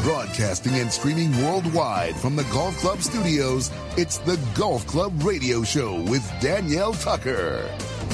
Broadcasting and streaming worldwide from the Golf Club studios, it's the Golf Club Radio Show with Danielle Tucker.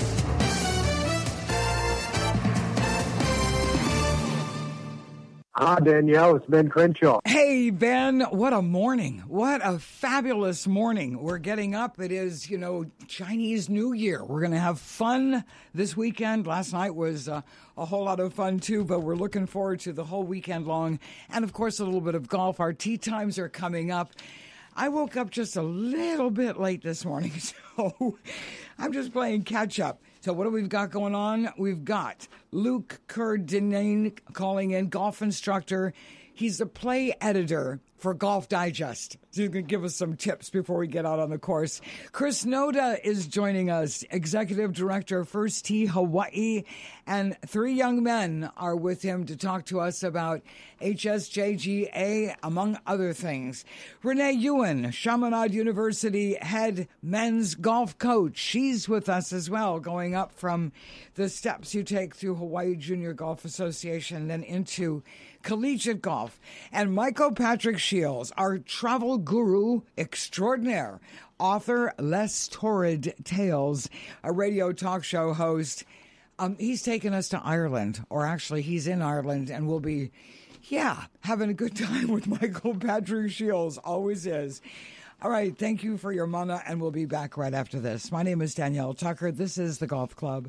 Hi, Danielle. It's Ben Crenshaw. Hey, Ben. What a morning. What a fabulous morning. We're getting up. It is, Chinese New Year. We're going to have fun this weekend. Last night was a whole lot of fun, too, but we're looking forward to the whole weekend long. And, of course, a little bit of golf. Our tee times are coming up. I woke up just a little bit late this morning, so I'm just playing catch up. So what do we got going on? We've got Luke Kerr-Dineen calling in, golf instructor. He's the play editor for Golf Digest. So he's going to give us some tips before we get out on the course. Chris Noda is joining us, executive director, First Tee Hawaii. And 3 young men are with him to talk to us about HSJGA, among other things. Renee Ewan, Chaminade University head men's golf coach. She's with us as well, going up from the steps you take through Hawaii Junior Golf Association, then into collegiate golf. And Michael Patrick Shields, our travel guru extraordinaire, author, Less Torrid Tales, a radio talk show host. He's taken us to Ireland, or actually he's in Ireland, and we'll be, having a good time with Michael Patrick Shields. Always is. All right, thank you for your mana, and we'll be back right after this. My name is Danielle Tucker. This is the Golf Club.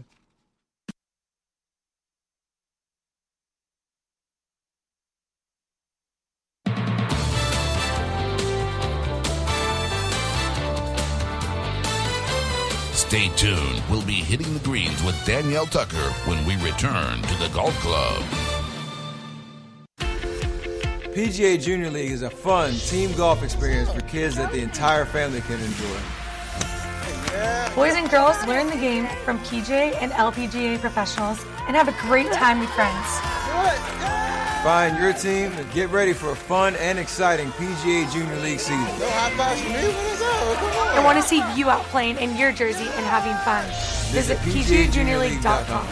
Stay tuned. We'll be hitting the greens with Danielle Tucker when we return to the Golf Club. PGA Junior League is a fun team golf experience for kids that the entire family can enjoy. Boys and girls learn the game from PGA and LPGA professionals and have a great time with friends. Find your team and get ready for a fun and exciting PGA Junior League season. I want to see you out playing in your jersey and having fun. Visit PGAJuniorLeague.com.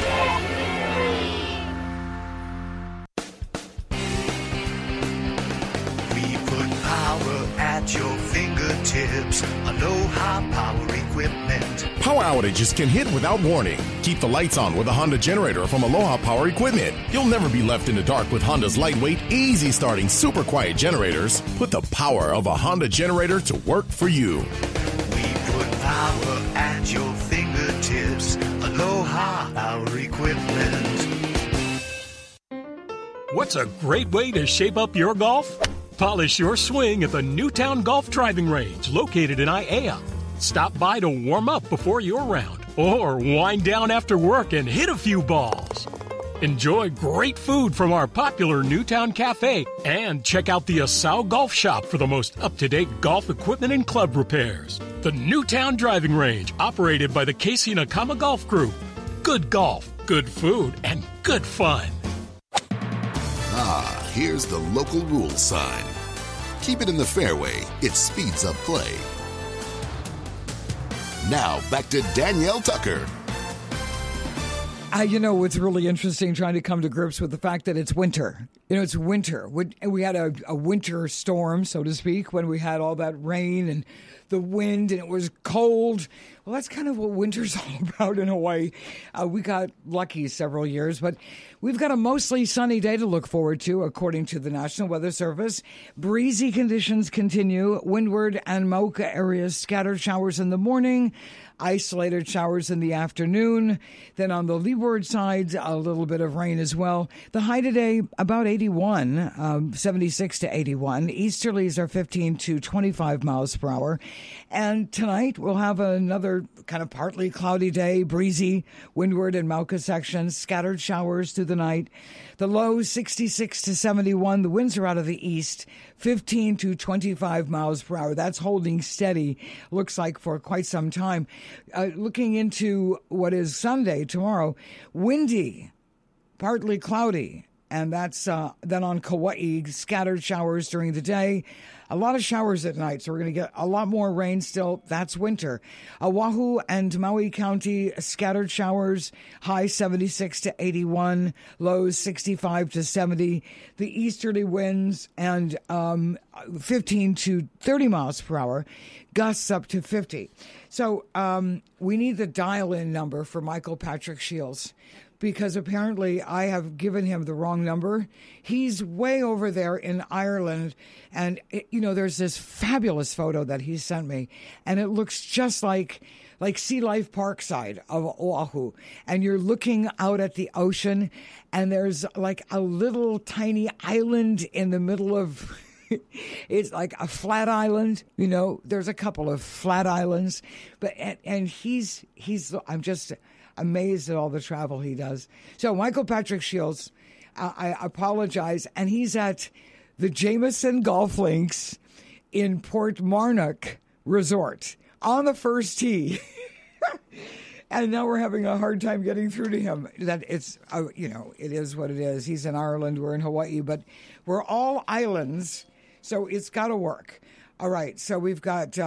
We put power at your fingertips. Aloha Power Equipment. Power outages can hit without warning. Keep the lights on with a Honda generator from Aloha Power Equipment. You'll never be left in the dark with Honda's lightweight, easy-starting, super quiet generators. Put the power of a Honda generator to work for you. We put power at your fingertips. Aloha Power Equipment. What's a great way to shape up your golf? Polish your swing at the Newtown Golf Driving Range, located in Aiea. Stop by to warm up before your round, or wind down after work and hit a few balls. Enjoy great food from our popular Newtown Cafe, and check out the Asau Golf Shop for the most up-to-date golf equipment and club repairs. The Newtown Driving Range, operated by the Casey Nakama Golf Group. Good golf, good food, and good fun. Ah, here's the local rules sign. Keep it in the fairway. It speeds up play. Now, back to Danielle Tucker. It's really interesting trying to come to grips with the fact that it's winter. It's winter. We had a winter storm, so to speak, when we had all that rain and the wind, and it was cold. Well, that's kind of what winter's all about in Hawaii. We got lucky several years, but we've got a mostly sunny day to look forward to, according to the National Weather Service. Breezy conditions continue. Windward and Mauka areas, scattered showers in the morning, isolated showers in the afternoon. Then on the leeward side, a little bit of rain as well. The high today, about 81, 76 to 81. Easterlies are 15 to 25 miles per hour. And tonight we'll have another kind of partly cloudy day, breezy, windward and Mauka sections, scattered showers through the night. The low 66 to 71. The winds are out of the east, 15 to 25 miles per hour. That's holding steady, looks like, for quite some time. Looking into what is Sunday, tomorrow, windy, partly cloudy, And that's then on Kauai, scattered showers during the day. A lot of showers at night, so we're going to get a lot more rain still. That's winter. Oahu and Maui County, scattered showers, high 76 to 81, lows 65 to 70. The easterly winds and 15 to 30 miles per hour, gusts up to 50. So we need the dial-in number for Michael Patrick Shields, because apparently I have given him the wrong number. He's way over there in Ireland, and there's this fabulous photo that he sent me, and it looks just like Sea Life Parkside of Oahu, and you're looking out at the ocean, and there's like a little tiny island in the middle of it's like a flat island, there's a couple of flat islands, but and he's I'm just amazed at all the travel he does. So Michael Patrick Shields, I apologize, and he's at the Jameson Golf Links in Port Marnock Resort on the first tee. And now we're having a hard time getting through to him. That it's, it is what it is. He's in Ireland, we're in Hawaii, but we're all islands, so it's got to work. All right, so we've got,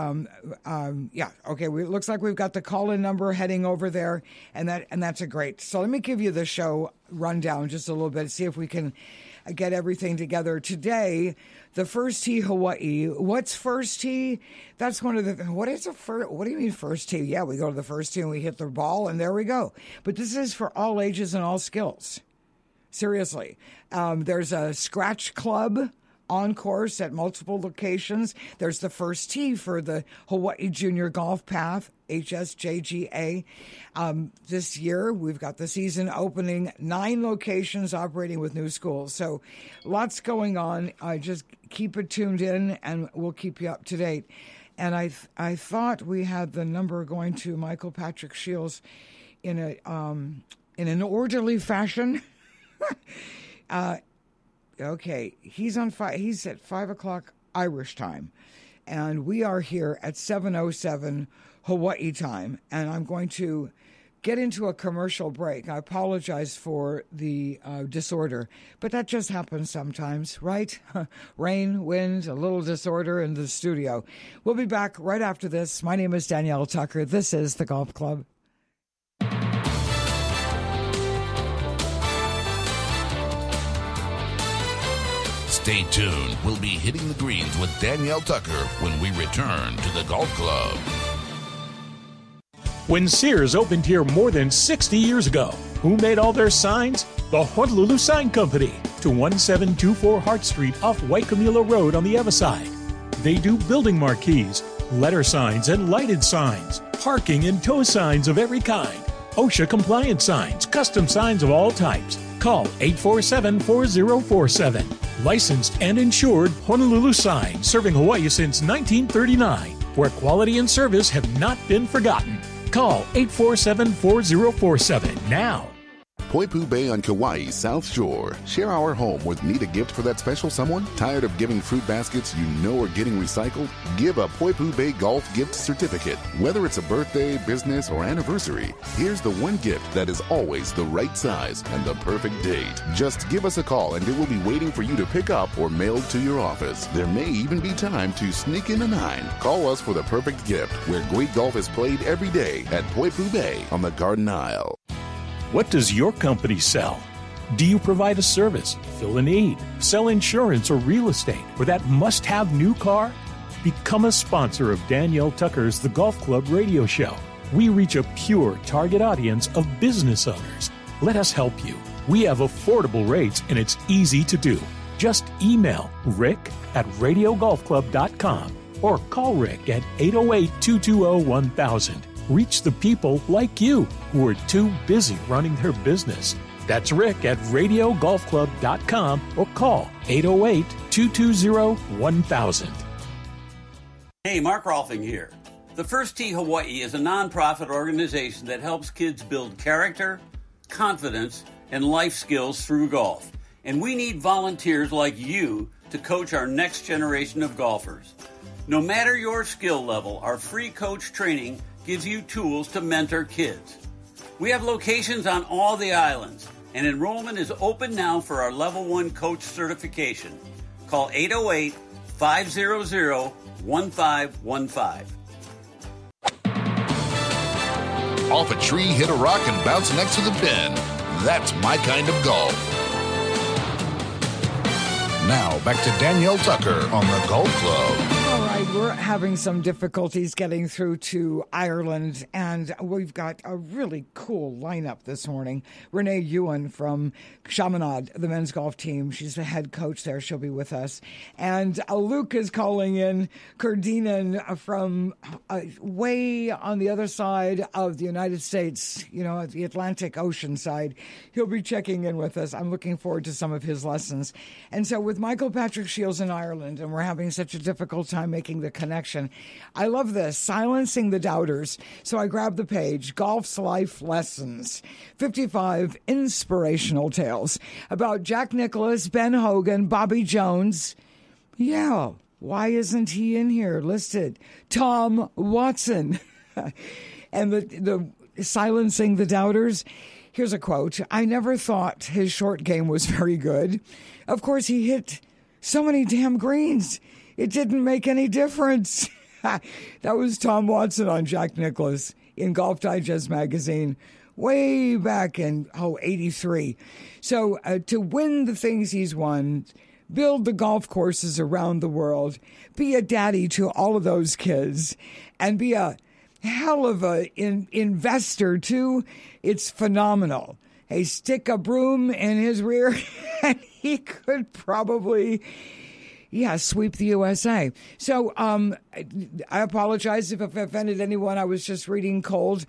it looks like we've got the call-in number heading over there, and that's a great. So let me give you the show rundown just a little bit, see if we can get everything together. Today, the First Tee Hawaii. What's First Tee? That's one of the, what do you mean First Tee? Yeah, we go to the first tee and we hit the ball, and there we go. But this is for all ages and all skills. Seriously. There's a scratch club on course at multiple locations. There's the First Tee for the Hawaii Junior Golf Path, HSJGA. This year, we've got the season opening, 9 locations operating with new schools. So lots going on. Just keep it tuned in, and we'll keep you up to date. And I thought we had the number going to Michael Patrick Shields in an orderly fashion. Okay, he's at 5 o'clock Irish time, and we are here at 7:07 Hawaii time, and I'm going to get into a commercial break. I apologize for the disorder, but that just happens sometimes, right? Rain, wind, a little disorder in the studio. We'll be back right after this. My name is Danielle Tucker. This is The Golf Club. Stay tuned. We'll be hitting the greens with Danielle Tucker when we return to the Golf Club. When Sears opened here more than 60 years ago, who made all their signs? The Honolulu Sign Company, to 1724 Hart Street off Waikamila Road on the Ewa side. They do building marquees, letter signs and lighted signs, parking and tow signs of every kind, OSHA compliant signs, custom signs of all types. Call 847-4047. Licensed and insured Honolulu Sign, serving Hawaii since 1939, where quality and service have not been forgotten. Call 847-4047 now. Poipu Bay on Kauai's South Shore. Share our home with need a gift for that special someone? Tired of giving fruit baskets you know are getting recycled? Give a Poipu Bay Golf gift certificate. Whether it's a birthday, business, or anniversary, here's the one gift that is always the right size and the perfect date. Just give us a call and it will be waiting for you to pick up or mailed to your office. There may even be time to sneak in a 9. Call us for the perfect gift, where great golf is played every day at Poipu Bay on the Garden Isle. What does your company sell? Do you provide a service, fill a need, sell insurance or real estate, or that must-have new car? Become a sponsor of Danielle Tucker's The Golf Club radio show. We reach a pure target audience of business owners. Let us help you. We have affordable rates and it's easy to do. Just email rick@radiogolfclub.com or call Rick at 808-220-1000. Reach the people like you who are too busy running their business. That's Rick at radiogolfclub.com or call 808-220-1000. Hey, Mark Rolfing here. The First Tee Hawaii is a nonprofit organization that helps kids build character, confidence, and life skills through golf. And we need volunteers like you to coach our next generation of golfers. No matter your skill level, our free coach training gives you tools to mentor kids. We have locations on all the islands, and enrollment is open now for our Level 1 coach certification. Call 808-500-1515. Off a tree, hit a rock, and bounce next to the pin. That's my kind of golf. Now, back to Danielle Tucker on the Golf Club. All right, we're having some difficulties getting through to Ireland, and we've got a really cool lineup this morning. Renee Ewan from Chaminade, the men's golf team. She's the head coach there. She'll be with us. And Luke is calling in Cardinal from way on the other side of the United States, you know, the Atlantic Ocean side. He'll be checking in with us. I'm looking forward to some of his lessons. And so with Michael Patrick Shields in Ireland, and we're having such a difficult time making the connection. I love this, silencing the doubters. So I grabbed the page, Golf's Life Lessons, 55 inspirational tales about Jack Nicklaus, Ben Hogan, Bobby Jones. Yeah, why isn't he in here listed? Tom Watson. And the silencing the doubters. Here's a quote. I never thought his short game was very good. Of course, he hit so many damn greens. It didn't make any difference. That was Tom Watson on Jack Nicklaus in Golf Digest magazine way back in, 83. So to win the things he's won, build the golf courses around the world, be a daddy to all of those kids, and be a hell of a investor, too. It's phenomenal. Hey, stick a broom in his rear, and he could probably, sweep the USA. So I apologize if I've offended anyone. I was just reading cold.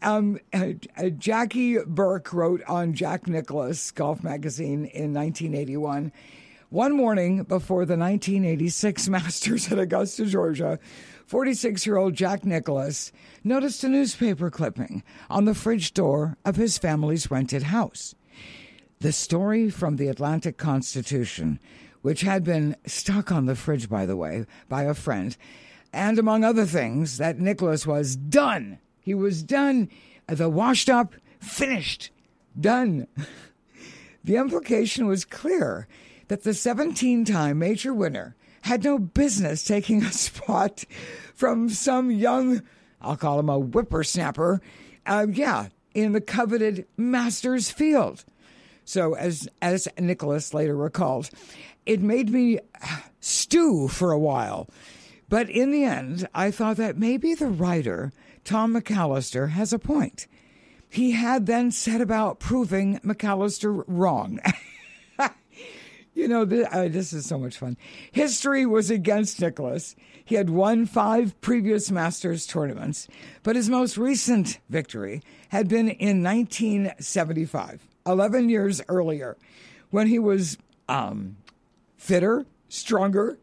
Jackie Burke wrote on Jack Nicklaus Golf Magazine in 1981. One morning before the 1986 Masters at Augusta, Georgia, 46-year-old Jack Nicklaus noticed a newspaper clipping on the fridge door of his family's rented house. The story from the Atlantic Constitution, which had been stuck on the fridge, by the way, by a friend, and among other things, that Nicklaus was done. He was done. The washed up, finished, done. The implication was clear that the 17-time major winner had no business taking a spot from some young, I'll call him a whippersnapper, in the coveted Masters field. So as Nicklaus later recalled, it made me stew for a while. But in the end, I thought that maybe the writer, Tom McAllister, has a point. He had then set about proving McAllister wrong. You know, this is so much fun. History was against Nicklaus. He had won 5 previous Masters tournaments, but his most recent victory had been in 1975, 11 years earlier, when he was fitter, stronger.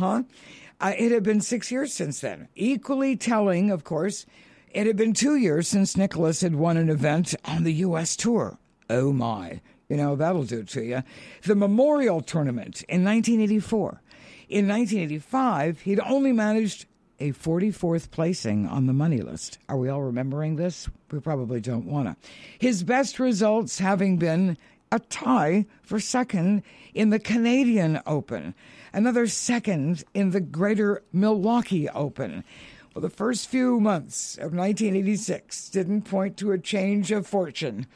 It had been 6 years since then. Equally telling, of course, it had been 2 years since Nicklaus had won an event on the U.S. Tour. Oh, my. You know, that'll do it to you. The Memorial Tournament in 1984. In 1985, he'd only managed a 44th placing on the money list. Are we all remembering this? We probably don't want to. His best results having been a tie for second in the Canadian Open, another second in the Greater Milwaukee Open. Well, the first few months of 1986 didn't point to a change of fortune.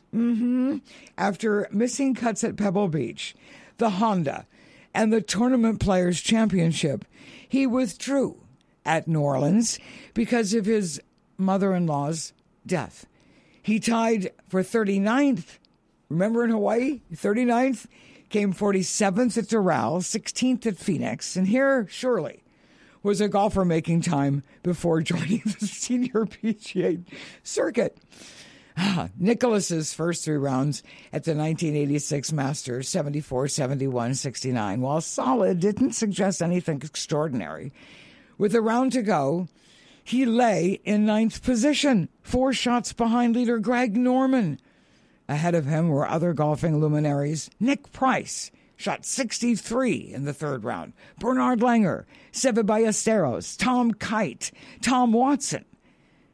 After missing cuts at Pebble Beach, the Honda, and the Tournament Players Championship, he withdrew at New Orleans because of his mother-in-law's death. He tied for 39th. Remember in Hawaii? 39th. Came 47th at Doral, 16th at Phoenix. And here, surely, was a golfer making time before joining the senior PGA circuit. Nicklaus's first 3 rounds at the 1986 Masters, 74, 71, 69, while solid, didn't suggest anything extraordinary. With a round to go, he lay in 9th position, 4 shots behind leader Greg Norman. Ahead of him were other golfing luminaries. Nick Price shot 63 in the 3rd round. Bernard Langer, Seve Ballesteros, Tom Kite, Tom Watson.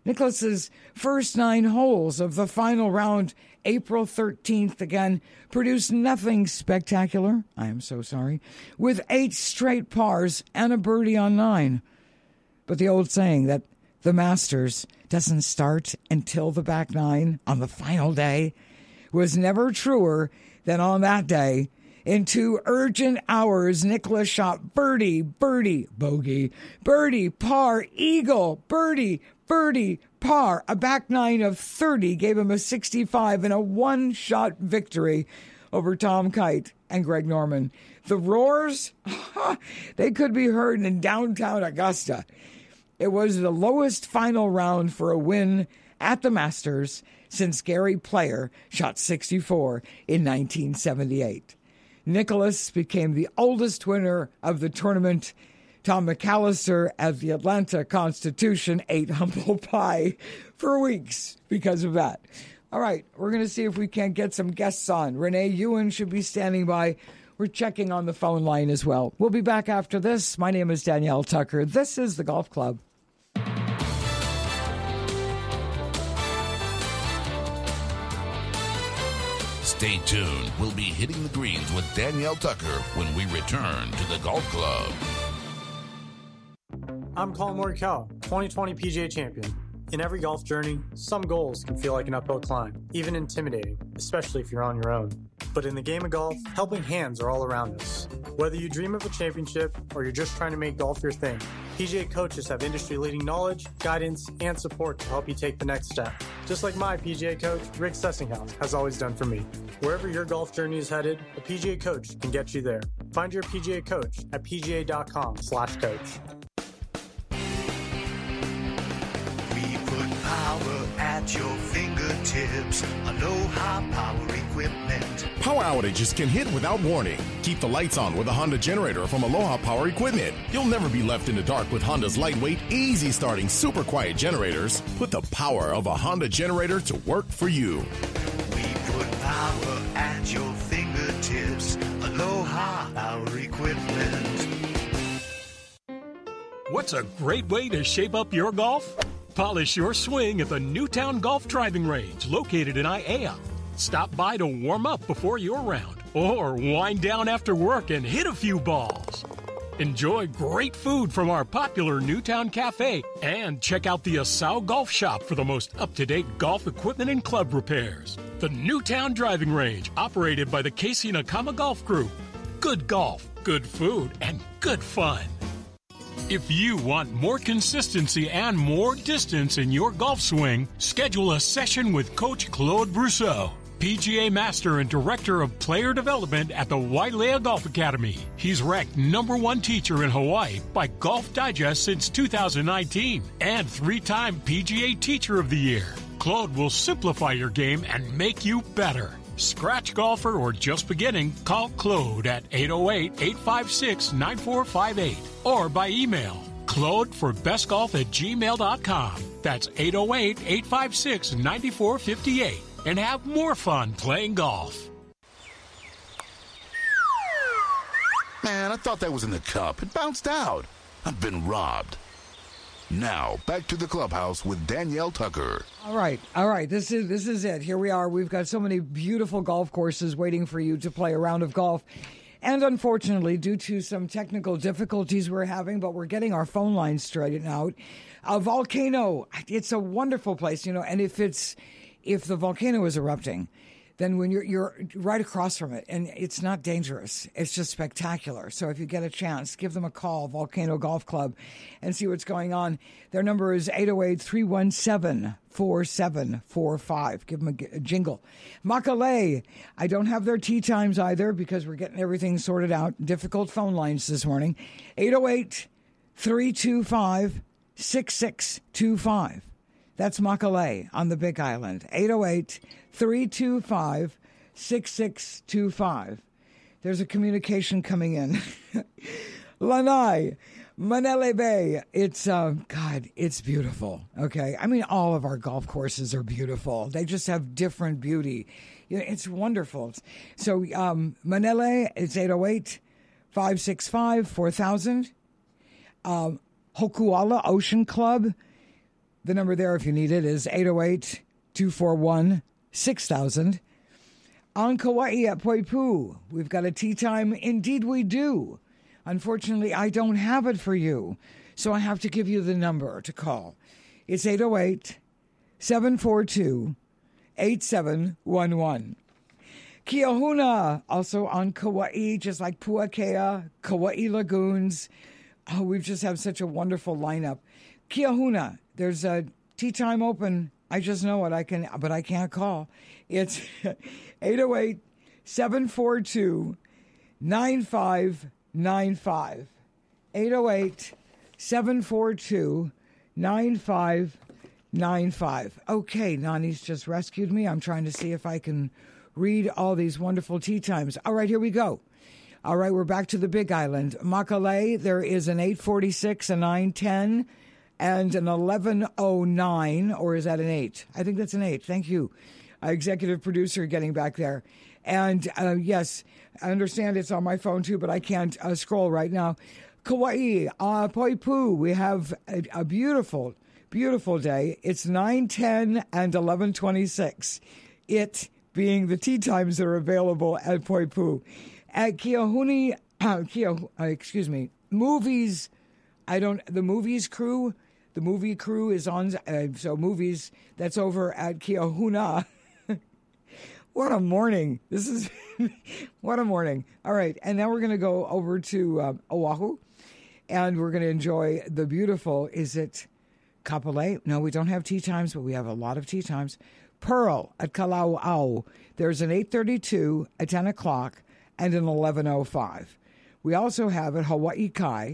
Nicklaus's first 9 holes of the final round, April 13th, again, produced nothing spectacular. I am so sorry. With 8 straight pars and a birdie on 9. But the old saying that the Masters doesn't start until the back 9 on the final day was never truer than on that day. In 2 urgent hours, Nicklaus shot birdie, birdie, bogey, birdie, par, eagle, birdie, birdie, par. A back 9 of 30 gave him a 65 and a one-shot victory over Tom Kite and Greg Norman. The roars, they could be heard in downtown Augusta. It was the lowest final round for a win at the Masters since Gary Player shot 64 in 1978. Nicklaus became the oldest winner of the tournament. Tom McAllister at the Atlanta Constitution ate humble pie for weeks because of that. All right, we're going to see if we can get some guests on. Renee Ewan should be standing by. We're checking on the phone line as well. We'll be back after this. My name is Danielle Tucker. This is the Golf Club. Stay tuned. We'll be hitting the greens with Danielle Tucker when we return to the Golf Club. I'm Colin Morikawa, 2020 PGA champion. In every golf journey, some goals can feel like an uphill climb, even intimidating, especially if you're on your own. But in the game of golf, helping hands are all around us. Whether you dream of a championship or you're just trying to make golf your thing, PGA coaches have industry-leading knowledge, guidance, and support to help you take the next step. Just like my PGA coach, Rick Sessinghaus, has always done for me. Wherever your golf journey is headed, a PGA coach can get you there. Find your PGA coach at pga.com/coach. Power at your fingertips. Aloha Power Equipment. Power outages can hit without warning. Keep the lights on with a Honda generator from Aloha Power Equipment. You'll never be left in the dark with Honda's lightweight, easy-starting, super quiet generators. Put the power of a Honda generator to work for you. We put power at your fingertips. Aloha Power Equipment. What's a great way to shape up your golf? Polish your swing at the Newtown Golf Driving Range, located in Aiea. Stop by to warm up before your round, or wind down after work and hit a few balls. Enjoy great food from our popular Newtown Cafe, and check out the Asau Golf Shop for the most up-to-date golf equipment and club repairs. The Newtown Driving Range, operated by the Casey Nakama Golf Group. Good golf, good food, and good fun. If you want more consistency and more distance in your golf swing, schedule a session with Coach Claude Brousseau, PGA Master and Director of Player Development at the Wailea Golf Academy. He's ranked #1 teacher in Hawaii by Golf Digest since 2019 and 3-time PGA Teacher of the Year. Claude will simplify your game and make you better. Scratch golfer or just beginning, call Claude at 808-856-9458 or by email claudeforbestgolf@gmail.com. That's 808-856-9458 and have more fun playing golf. Man, I thought that was in the cup. It bounced out. I've been robbed. Now, back to the clubhouse with Danielle Tucker. All right. This is it. Here we are. We've got so many beautiful golf courses waiting for you to play a round of golf. And unfortunately, due to some technical difficulties we're having, but we're getting our phone lines straightened out. Volcano, it's a wonderful place, and if the volcano is erupting, then when you're right across from it, and it's not dangerous. It's just spectacular. So if you get a chance, give them a call, Volcano Golf Club, and see what's going on. Their number is 808-317-4745. Give them a jingle. Makale, I don't have their tee times either because we're getting everything sorted out. Difficult phone lines this morning. 808-325-6625. That's Makale on the Big Island. 808-325-6625. There's a communication coming in. Lanai, Manele Bay. It's, it's beautiful. Okay. I mean, all of our golf courses are beautiful. They just have different beauty. It's wonderful. So, Manele, it's 808-565-4000. Hokuala Ocean Club. The number there, if you need it, is 808-241-6000. On Kauai at Poipu, we've got a tea time. Indeed, we do. Unfortunately, I don't have it for you, so I have to give you the number to call. It's 808-742-8711. Kiahuna, also on Kauai, just like Puakea, Kauai Lagoons. Oh, we've just had such a wonderful lineup. Kiahuna, there's a tea time open. I just know it. But I can't call. It's 808-742-9595. 808-742-9595. Okay, Nani's just rescued me. I'm trying to see if I can read all these wonderful tea times. All right, here we go. All right, we're back to the Big Island. Makalei, there is an 8:46, a 9:10, and an 11:09, or is that an 8? I think that's an 8. Thank you, executive producer, getting back there. And yes, I understand it's on my phone too, but I can't scroll right now. Kauai, Poipu, we have a beautiful, beautiful day. It's 9:10 and 11:26. It being the tea times that are available at Poipu. At Kiahuni, movies, the movie crew is on, so movies, that's over at Kiahuna. What a morning. What a morning. All right, and now we're going to go over to Oahu, and we're going to enjoy the beautiful, is it Kapolei? No, we don't have tea times, but we have a lot of tea times. Pearl at Kalauau. There's an 8:32, a 10 o'clock, and an 11:05. We also have at Hawaii Kai,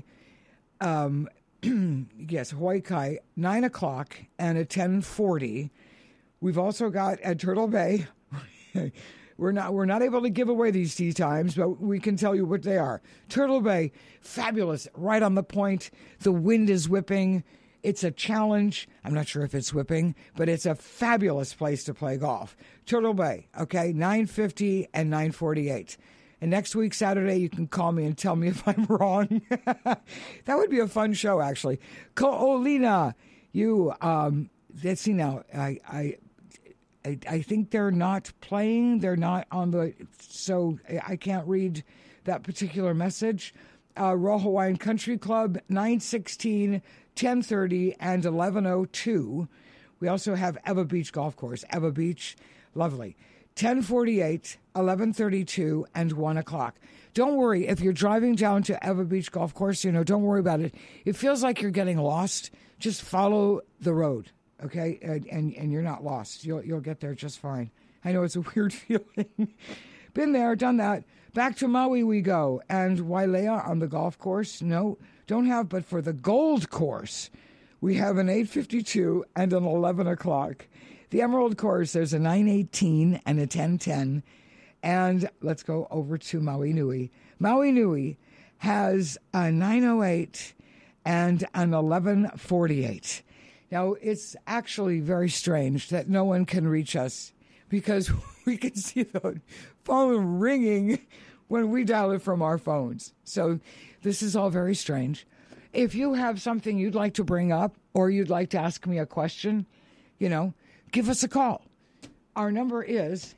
yes, Hawaii Kai, 9 o'clock and a 10:40. We've also got at Turtle Bay. We're not able to give away these tea times, but we can tell you what they are. Turtle Bay, fabulous, right on the point. The wind is whipping. It's a challenge. I'm not sure if it's whipping, but it's a fabulous place to play golf. Turtle Bay, okay, 9:50 and 9:48. And next week, Saturday, you can call me and tell me if I'm wrong. That would be a fun show, actually. Ko'olina, let's see now. I think they're not playing. They're not on so I can't read that particular message. Royal Hawaiian Country Club, 9:16, 10:30, and 11:02. We also have Ewa Beach Golf Course. Ewa Beach, lovely. 10:48, 11:32, and 1 o'clock. Don't worry, if you're driving down to Ewa Beach Golf Course, don't worry about it. It feels like you're getting lost. Just follow the road, okay? And you're not lost. You'll get there just fine. I know it's a weird feeling. Been there, done that. Back to Maui we go. And Wailea on the golf course, no, don't have, but for the Gold Course, we have an 8:52 and an 11 o'clock. The Emerald Course, there's a 9:18 and a 10:10. And let's go over to Maui Nui. Maui Nui has a 9:08 and an 11:48. Now, it's actually very strange that no one can reach us because we can see the phone ringing when we dial it from our phones. So this is all very strange. If you have something you'd like to bring up or you'd like to ask me a question, give us a call. Our number is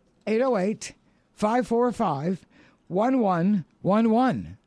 808-545-1111.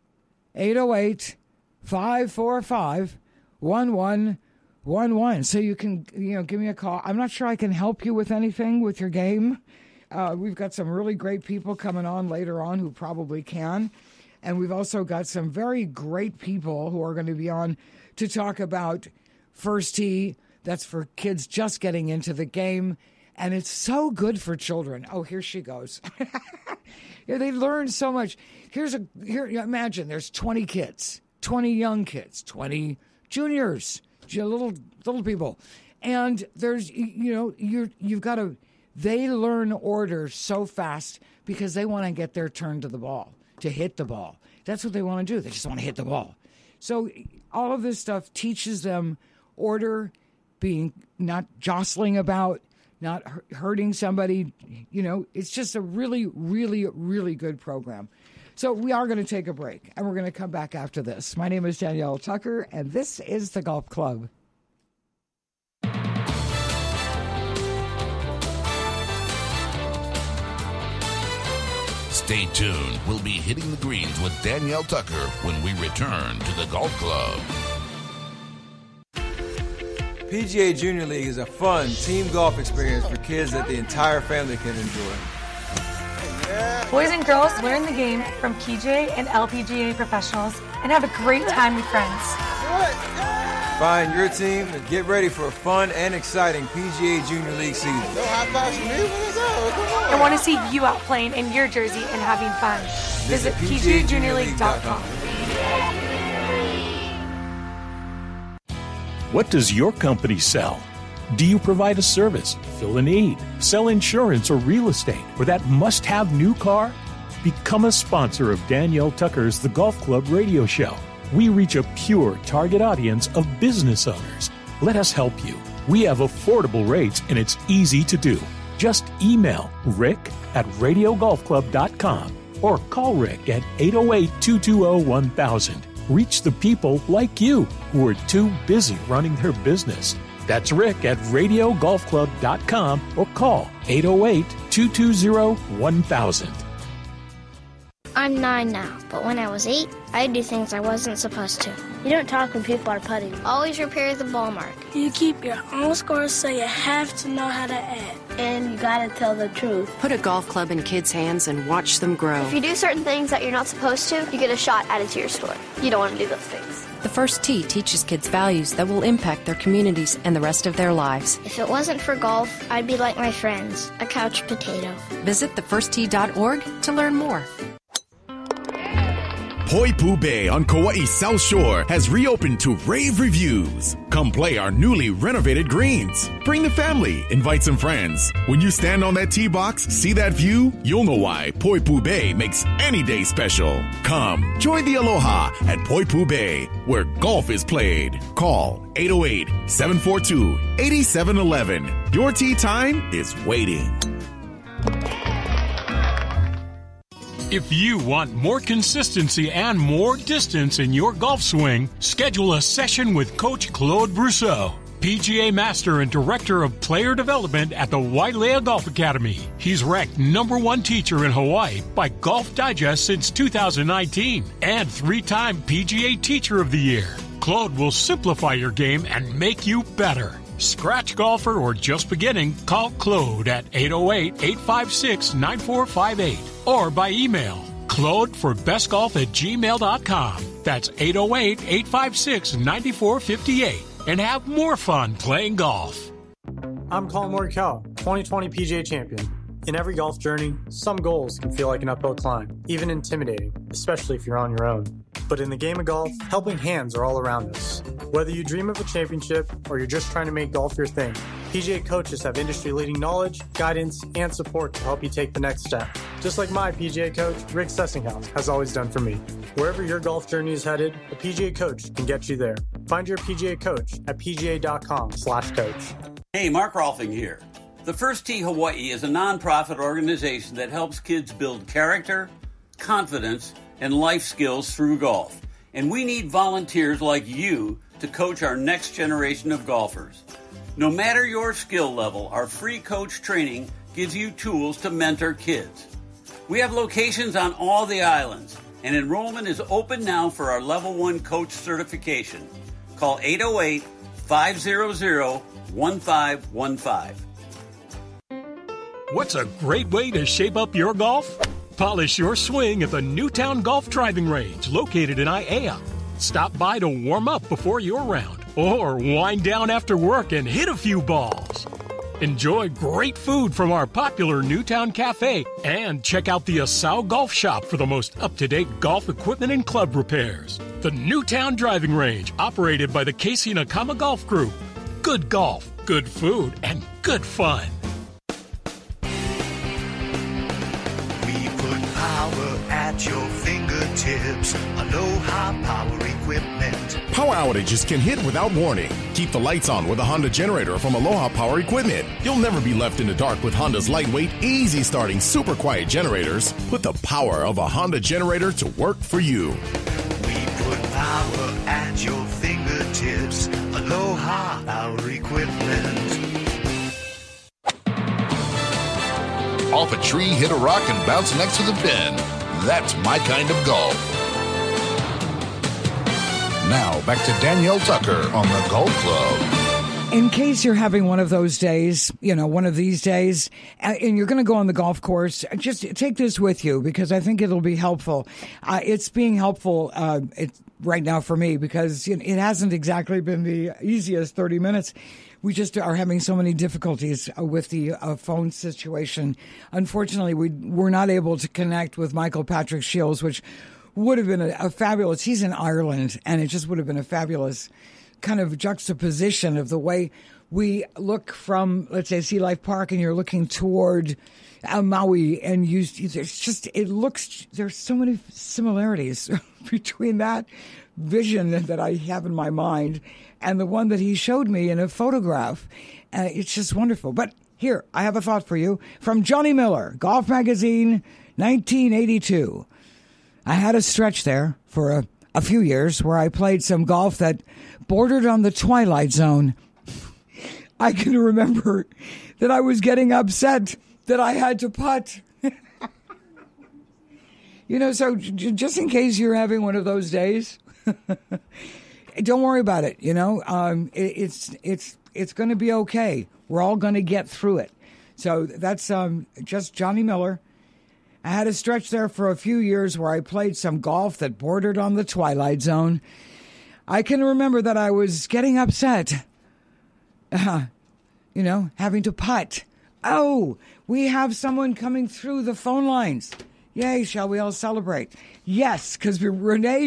808-545-1111. So you can, give me a call. I'm not sure I can help you with anything with your game. We've got some really great people coming on later on who probably can. And we've also got some very great people who are going to be on to talk about First Tee. That's for kids just getting into the game. And it's so good for children. Oh, here she goes. They learn so much. Imagine there's 20 kids, 20 young kids, 20 juniors, little people. And there's, you've got to, they learn order so fast because they want to get their turn to the ball, to hit the ball. That's what they want to do. They just want to hit the ball. So all of this stuff teaches them order, being not jostling about, not hurting somebody. It's just a really, really, really good program. So we are going to take a break, and we're going to come back after this. My name is Danielle Tucker, and this is the Golf Club. Stay tuned. We'll be hitting the greens with Danielle Tucker when we return to the golf club. PGA Junior League is a fun team golf experience for kids that the entire family can enjoy. Boys and girls learn the game from PGA and LPGA professionals and have a great time with friends. Find your team and get ready for a fun and exciting PGA Junior League season. I want to see you out playing in your jersey and having fun. Visit PGAJuniorLeague.com. What does your company sell? Do you provide a service, fill a need, sell insurance or real estate, or that must-have new car? Become a sponsor of Danielle Tucker's The Golf Club radio show. We reach a pure target audience of business owners. Let us help you. We have affordable rates and it's easy to do. Just email rick@radiogolfclub.com or call Rick at 808-220-1000. Reach the people like you who are too busy running their business. That's Rick at radiogolfclub.com or call 808-220-1000. I'm 9 now, but when I was 8, I'd do things I wasn't supposed to. You don't talk when people are putting. Always repair the ball mark. You keep your own scores, so you have to know how to add. And you gotta tell the truth. Put a golf club in kids' hands and watch them grow. If you do certain things that you're not supposed to, you get a shot added to your score. You don't want to do those things. The First Tee teaches kids values that will impact their communities and the rest of their lives. If it wasn't for golf, I'd be like my friends, a couch potato. Visit thefirst.org to learn more. Poipu Bay on Kauai's South Shore has reopened to rave reviews. Come play our newly renovated greens. Bring the family, invite some friends. When you stand on that tee box, see that view, you'll know why Poipu Bay makes any day special. Come, join the Aloha at Poipu Bay, where golf is played. Call 808-742-8711. Your tee time is waiting. If you want more consistency and more distance in your golf swing, schedule a session with Coach Claude Brousseau, PGA Master and Director of Player Development at the Wailea Golf Academy. He's ranked #1 teacher in Hawaii by Golf Digest since 2019 and 3-time PGA Teacher of the Year. Claude will simplify your game and make you better. Scratch golfer or just beginning, call Claude at 808-856-9458 or by email claudeforbestgolf@gmail.com. That's 808-856-9458 and have more fun playing golf. I'm Colin Morikawa, 2020 PGA champion. In every golf journey, some goals can feel like an uphill climb, even intimidating, especially if you're on your own. But in the game of golf, helping hands are all around us. Whether you dream of a championship or you're just trying to make golf your thing, PGA coaches have industry-leading knowledge, guidance, and support to help you take the next step. Just like my PGA coach, Rick Sessinghaus, has always done for me. Wherever your golf journey is headed, a PGA coach can get you there. Find your PGA coach at pga.com/coach. Hey, Mark Rolfing here. The First Tee Hawaii is a nonprofit organization that helps kids build character, confidence, and life skills through golf. And we need volunteers like you to coach our next generation of golfers. No matter your skill level, our free coach training gives you tools to mentor kids. We have locations on all the islands, and enrollment is open now for our Level 1 coach certification. Call 808-500-1515. What's a great way to shape up your golf? Polish your swing at the Newtown Golf Driving Range located in Aiea. Stop by to warm up before your round or wind down after work and hit a few balls. Enjoy great food from our popular Newtown Cafe and check out the Asau Golf Shop for the most up-to-date golf equipment and club repairs. The Newtown Driving Range, operated by the Casey Nakama Golf Group. Good golf, good food, and good fun. Power at your fingertips. Aloha Power Equipment. Power outages can hit without warning. Keep the lights on with a Honda generator from Aloha Power Equipment. You'll never be left in the dark with Honda's lightweight, easy starting, super quiet generators. Put the power of a Honda generator to work for you. We put power at your fingertips. Aloha Power Equipment. off a tree, hit a rock, and bounce next to the pin. That's my kind of golf. Now, back to Danielle Tucker on the Golf Club. In case you're having one of those days, one of these days, and you're going to go on the golf course, just take this with you because I think it'll be helpful. It's being helpful right now for me because it hasn't exactly been the easiest 30 minutes. We just are having so many difficulties with the phone situation. Unfortunately, we're not able to connect with Michael Patrick Shields, which would have been a fabulous, he's in Ireland, and it just would have been a fabulous kind of juxtaposition of the way we look from, let's say, Sea Life Park, and you're looking toward Maui, and there's so many similarities between that vision that I have in my mind and the one that he showed me in a photograph. It's just wonderful. But here, I have a thought for you from Johnny Miller, Golf Magazine, 1982. I had a stretch there for a few years where I played some golf that bordered on the twilight zone. I can remember that I was getting upset that I had to putt. So just in case you're having one of those days, don't worry about it. It's going to be okay. We're all going to get through it. So that's just Johnny Miller. I had a stretch there for a few years where I played some golf that bordered on the twilight zone. I can remember that I was getting upset, having to putt. Oh, we have someone coming through the phone lines. Yay, shall we all celebrate? Yes, because Renee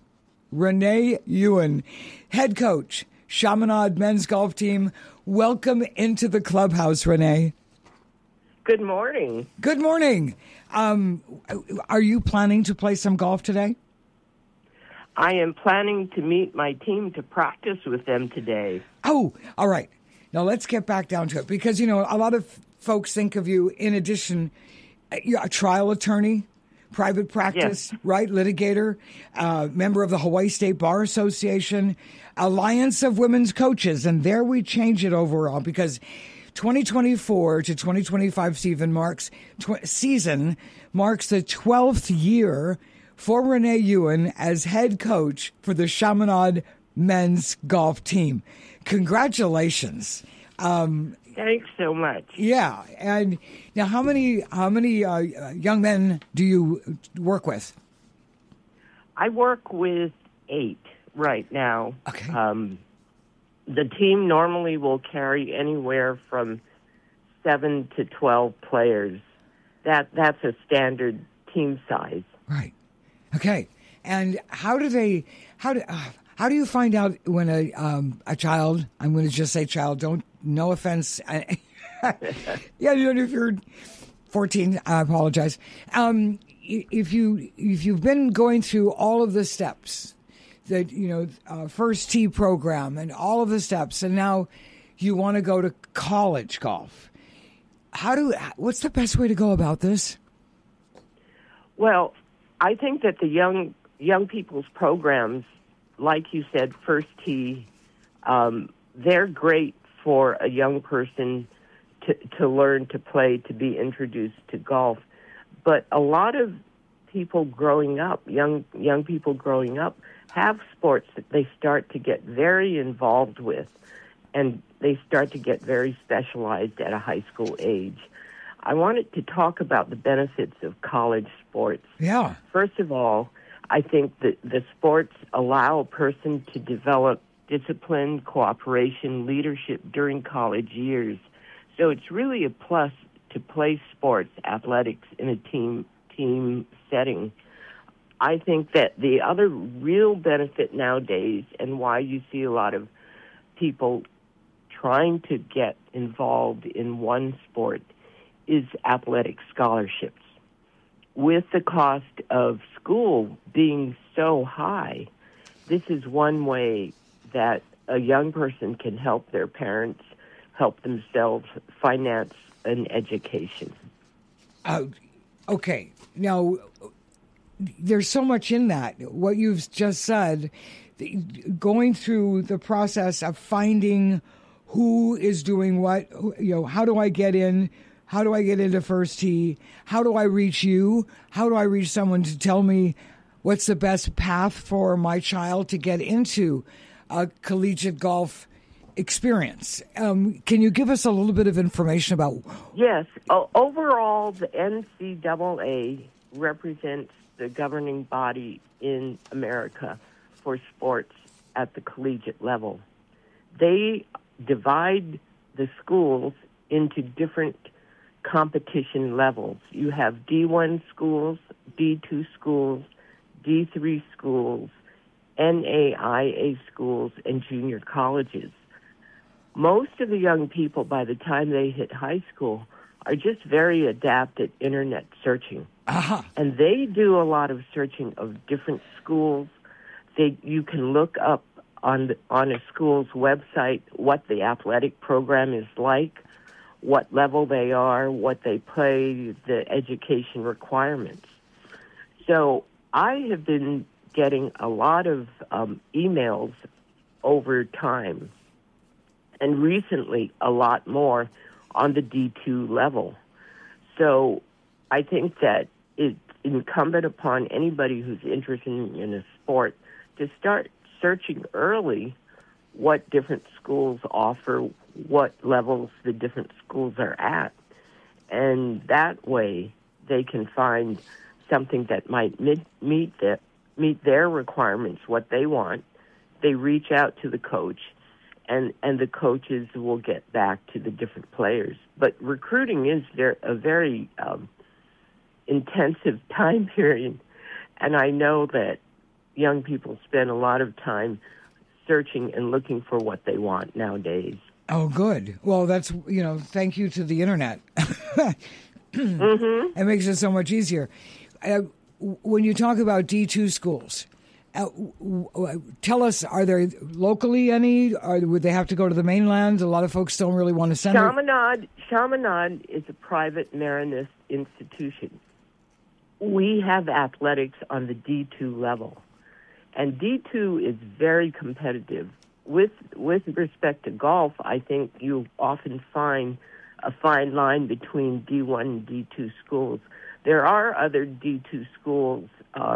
Ewan, head coach, Chaminade men's golf team. Welcome into the clubhouse, Renee. Good morning. Good morning. Are you planning to play some golf today? I am planning to meet my team to practice with them today. Oh, all right. Now let's get back down to it because, a lot of folks think of you in addition, you're a trial attorney, private practice, yes. Right? Litigator, member of the Hawaii State Bar Association, Alliance of Women's Coaches. And there we change it overall because 2024 to 2025 season marks the 12th year for Renee Ewan as head coach for the Chaminade men's golf team. Congratulations. Thanks so much. Yeah. And now how many young men do you work with? I work with 8 right now. Okay. The team normally will carry anywhere from 7 to 12 players. That's a standard team size. Right. Okay. And how do you find out when a child, I'm going to just say child, no offense. Yeah, if you're 14, I apologize. If you've been going through all of the steps, that first tee program and all of the steps, and now you want to go to college golf. What's the best way to go about this? Well, I think that the young people's programs, like you said, first tee, they're great for a young person to learn to play, to be introduced to golf. But a lot of people growing up, young people growing up, have sports that they start to get very involved with, and they start to get very specialized at a high school age. I wanted to talk about the benefits of college sports. Yeah. First of all, I think that the sports allow a person to develop discipline, cooperation, leadership during college years. So it's really a plus to play sports, athletics, in a team setting. I think that the other real benefit nowadays, and why you see a lot of people trying to get involved in one sport, is athletic scholarships. With the cost of school being so high, this is one way that a young person can help their parents, help themselves finance an education. Okay. Now, there's so much in that. What you've just said, going through the process of finding who is doing what, how do I get in, How do I get into First Tee? How do I reach you? How do I reach someone to tell me what's the best path for my child to get into a collegiate golf experience? Can you give us a little bit of information about? Yes. Overall, the NCAA represents the governing body in America for sports at the collegiate level. They divide the schools into different competition levels. You have D1 schools, D2 schools, D3 schools, NAIA schools, and junior colleges. Most of the young people, by the time they hit high school, are just very adept at internet searching. And they do a lot of searching of different schools. You can look up on a school's website what the athletic program is like, what level they are, what they play, the education requirements. So I have been getting a lot of emails over time, and recently a lot more on the D2 level. So I think that it's incumbent upon anybody who's interested in a sport to start searching early what different schools offer, what levels the different schools are at. And that way they can find something that might meet their requirements, what they want. They reach out to the coach, and the coaches will get back to the different players. But recruiting is a very intensive time period, and I know that young people spend a lot of time searching and looking for what they want nowadays. Oh, good. Well, that's, thank you to the internet. It makes it so much easier. When you talk about D2 schools, tell us, are there locally any, or would they have to go to the mainland? A lot of folks don't really want to send Chaminade is a private Marinist institution. We have athletics on the D2 level, and D2 is very competitive. With respect to golf, I think you often find a fine line between D1 and D2 schools. There are other D2 schools.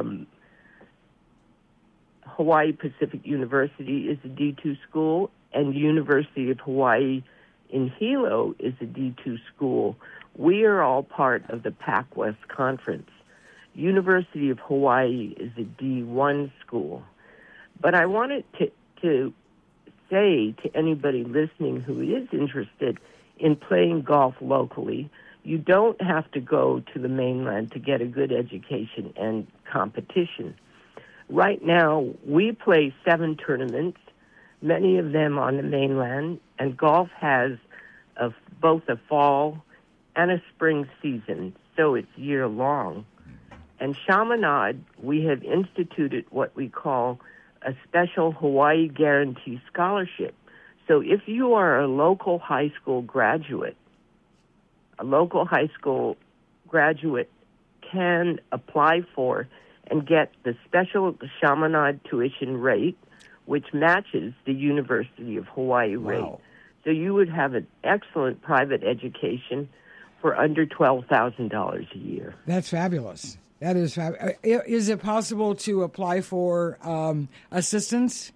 Hawaii Pacific University is a D2 school, and University of Hawaii in Hilo is a D2 school. We are all part of the PacWest Conference. University of Hawaii is a D1 school. But I wanted to say to anybody listening who is interested in playing golf locally, you don't have to go to the mainland to get a good education and competition. Right now, we play 7 tournaments, many of them on the mainland, and golf has both a fall and a spring season, so it's year-long. And Chaminade, we have instituted what we call a special Hawaii Guarantee Scholarship. So if you are a local high school graduate, can apply for and get the special Chaminade tuition rate, which matches the University of Hawaii rate. So you would have an excellent private education for under $12,000 a year. That's fabulous. That is fabulous. Is it possible to apply for assistance?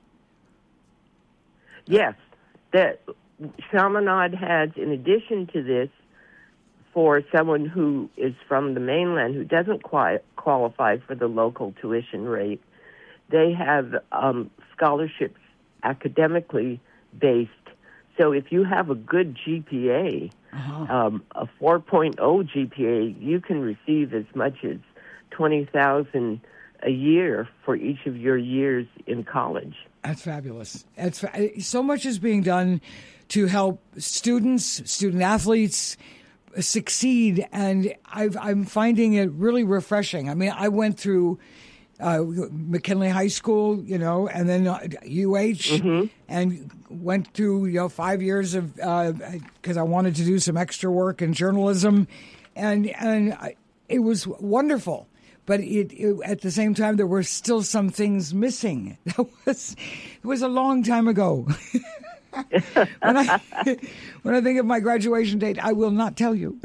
Yes. That Chaminade has, in addition to this, for someone who is from the mainland who doesn't qualify for the local tuition rate, they have scholarships academically based. So if you have a good GPA, a 4.0 GPA, you can receive as much as $20,000 a year for each of your years in college. That's fabulous. So much is being done to help student athletes succeed, and I'm finding it really refreshing. I mean, I went through McKinley High School, and then UH, and went through 5 years of because I wanted to do some extra work in journalism, and it was wonderful. But at the same time, there were still some things missing. It was a long time ago. When I think of my graduation date, I will not tell you.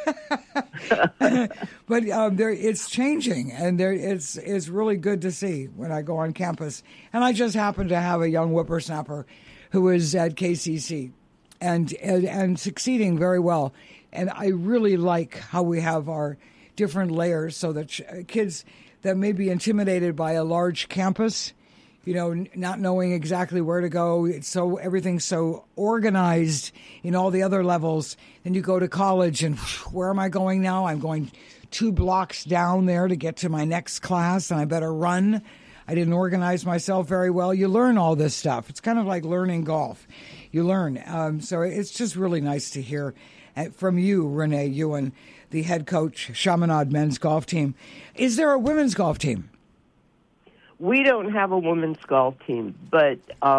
But it's changing, and it's really good to see when I go on campus. And I just happen to have a young whippersnapper who is at KCC and succeeding very well. And I really like how we have our different layers so that kids that may be intimidated by a large campus, not knowing exactly where to go. Everything's so organized in all the other levels. Then you go to college and where am I going now? I'm going 2 blocks down there to get to my next class and I better run. I didn't organize myself very well. You learn all this stuff. It's kind of like learning golf. You learn. So it's just really nice to hear from you, Renee Ewan, the head coach, Chaminade men's golf team. Is there a women's golf team? We don't have a women's golf team, but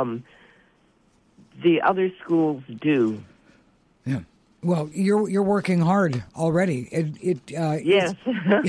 the other schools do. Yeah. Well, you're working hard already. Yes.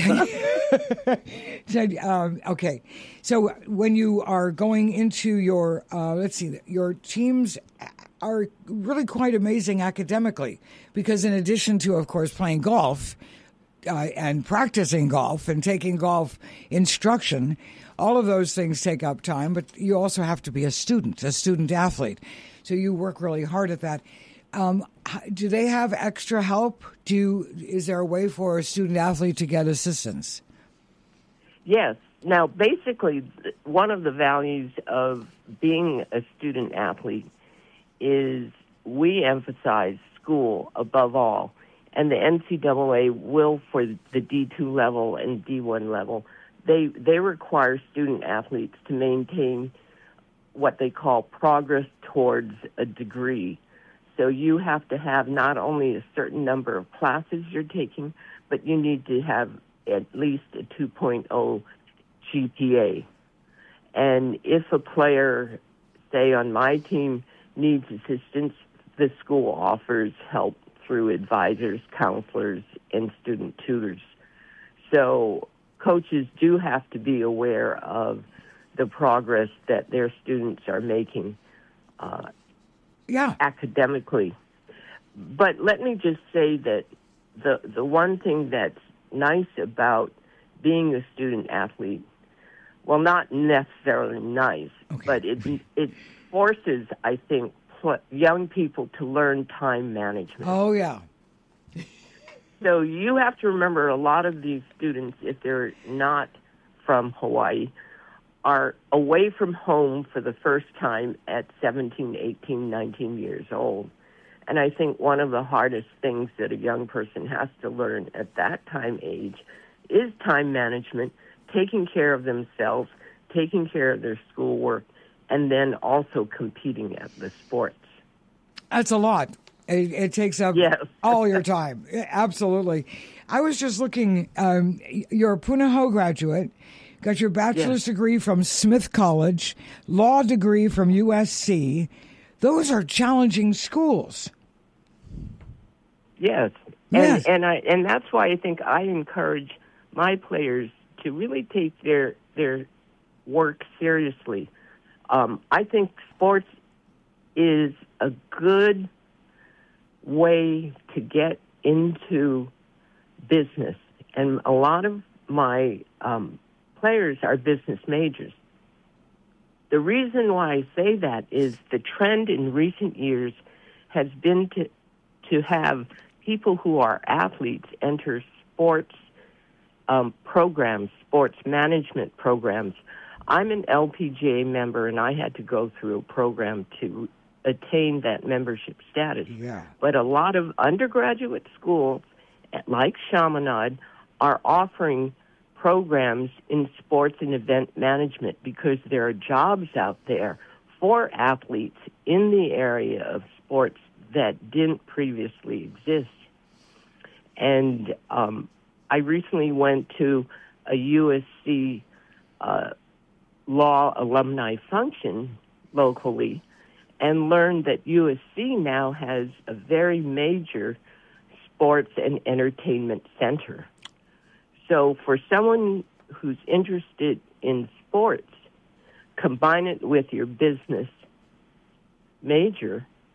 Okay. So when you are going into your, your teams are really quite amazing academically, because in addition to, of course, playing golf and practicing golf and taking golf instruction, all of those things take up time, but you also have to be a student athlete. So you work really hard at that. Do they have extra help? Is there a way for a student athlete to get assistance? Yes. Now, basically, one of the values of being a student athlete is we emphasize school above all. And the NCAA will, for the D2 level and D1 level, they require student athletes to maintain what they call progress towards a degree. So you have to have not only a certain number of classes you're taking, but you need to have at least a 2.0 GPA. And if a player, say on my team, needs assistance, the school offers help through advisors, counselors, and student tutors. So coaches do have to be aware of the progress that their students are making academically. But let me just say that the one thing that's nice about being a student athlete, well, not necessarily nice, but it forces, I think, young people to learn time management. Oh, yeah. So you have to remember a lot of these students, if they're not from Hawaii, are away from home for the first time at 17, 18, 19 years old. And I think one of the hardest things that a young person has to learn at that time age is time management, taking care of themselves, taking care of their schoolwork, and then also competing at the sports. That's a lot. It takes up all your time. Absolutely. I was just looking, you're a Punahou graduate, got your bachelor's degree from Smith College, law degree from USC. Those are challenging schools. Yes. And that's why I think I encourage my players to really take their work seriously. I think sports is a good way to get into business. And a lot of my players are business majors. The reason why I say that is the trend in recent years has been to have people who are athletes enter sports programs, sports management programs. I'm an LPGA member, and I had to go through a program to attain that membership status. Yeah. But a lot of undergraduate schools, like Chaminade, are offering programs in sports and event management because there are jobs out there for athletes in the area of sports that didn't previously exist. And I recently went to a USC law alumni function locally and learned that USC now has a very major sports and entertainment center. So for someone who's interested in sports, combine it with your business major,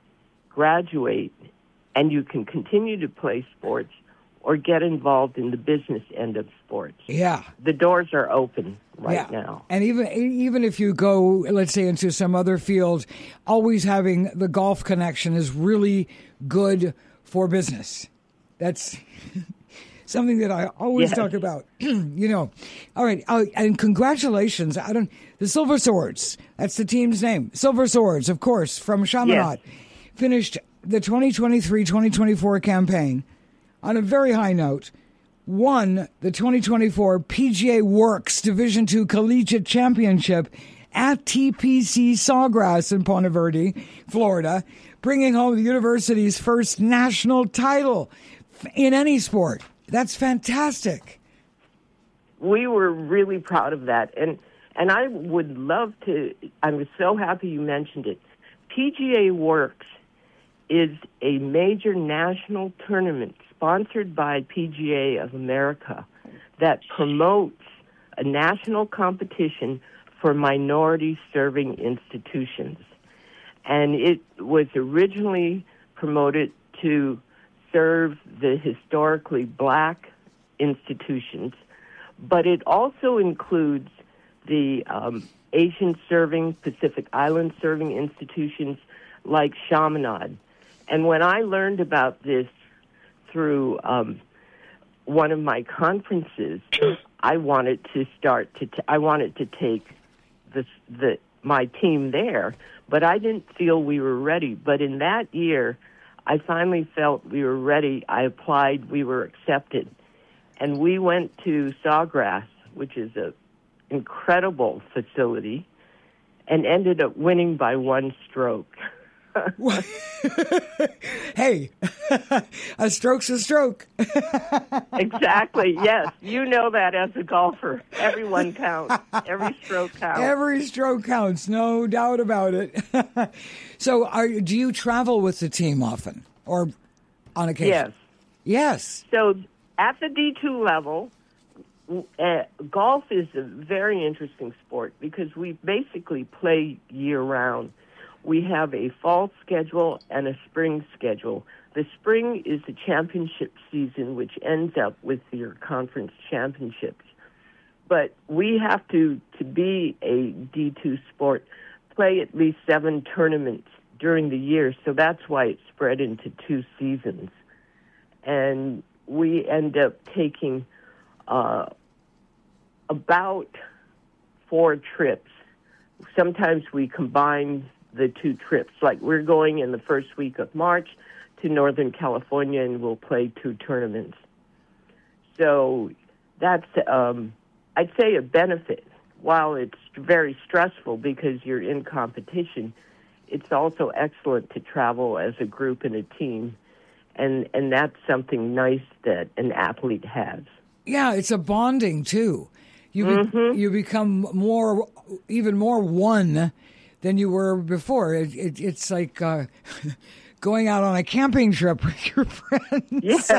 graduate and you can continue to play sports or get involved in the business end of sports. Yeah. The doors are open right now. And even if you go, let's say, into some other field, always having the golf connection is really good for business. That's something that I always talk about. All right. And congratulations. The Silver Swords, that's the team's name. Silver Swords, of course, from Chaminade, finished the 2023-2024 campaign on a very high note, won the 2024 PGA Works Division II Collegiate Championship at TPC Sawgrass in Ponte Verde, Florida, bringing home the university's first national title in any sport. That's fantastic. We were really proud of that. And I would love to, I'm so happy you mentioned it. PGA Works is a major national tournament sponsored by PGA of America that promotes a national competition for minority-serving institutions. And it was originally promoted to serve the historically black institutions, but it also includes the Asian-serving, Pacific Island-serving institutions like Chaminade. And when I learned about this through one of my conferences, I wanted to take my team there, but I didn't feel we were ready. But in that year, I finally felt we were ready. I applied, we were accepted, and we went to Sawgrass, which is an incredible facility, and ended up winning by one stroke. Hey, a stroke's a stroke. Exactly, yes. You know that as a golfer. Everyone counts. Every stroke counts. Every stroke counts, no doubt about it. So do you travel with the team often or on occasion? Yes. So at the D2 level, golf is a very interesting sport because we basically play year-round. We have a fall schedule and a spring schedule. The spring is the championship season, which ends up with your conference championships. But we have to be a D2 sport, play at least 7 tournaments during the year, so that's why it's spread into 2 seasons. And we end up taking about 4 trips. Sometimes we combine the 2 trips. Like we're going in the first week of March to Northern California and we'll play 2 tournaments. So that's, I'd say, a benefit. While it's very stressful because you're in competition, it's also excellent to travel as a group and a team. And that's something nice that an athlete has. Yeah, it's a bonding too. You become even more one than you were before. It's like going out on a camping trip with your friends. Yes.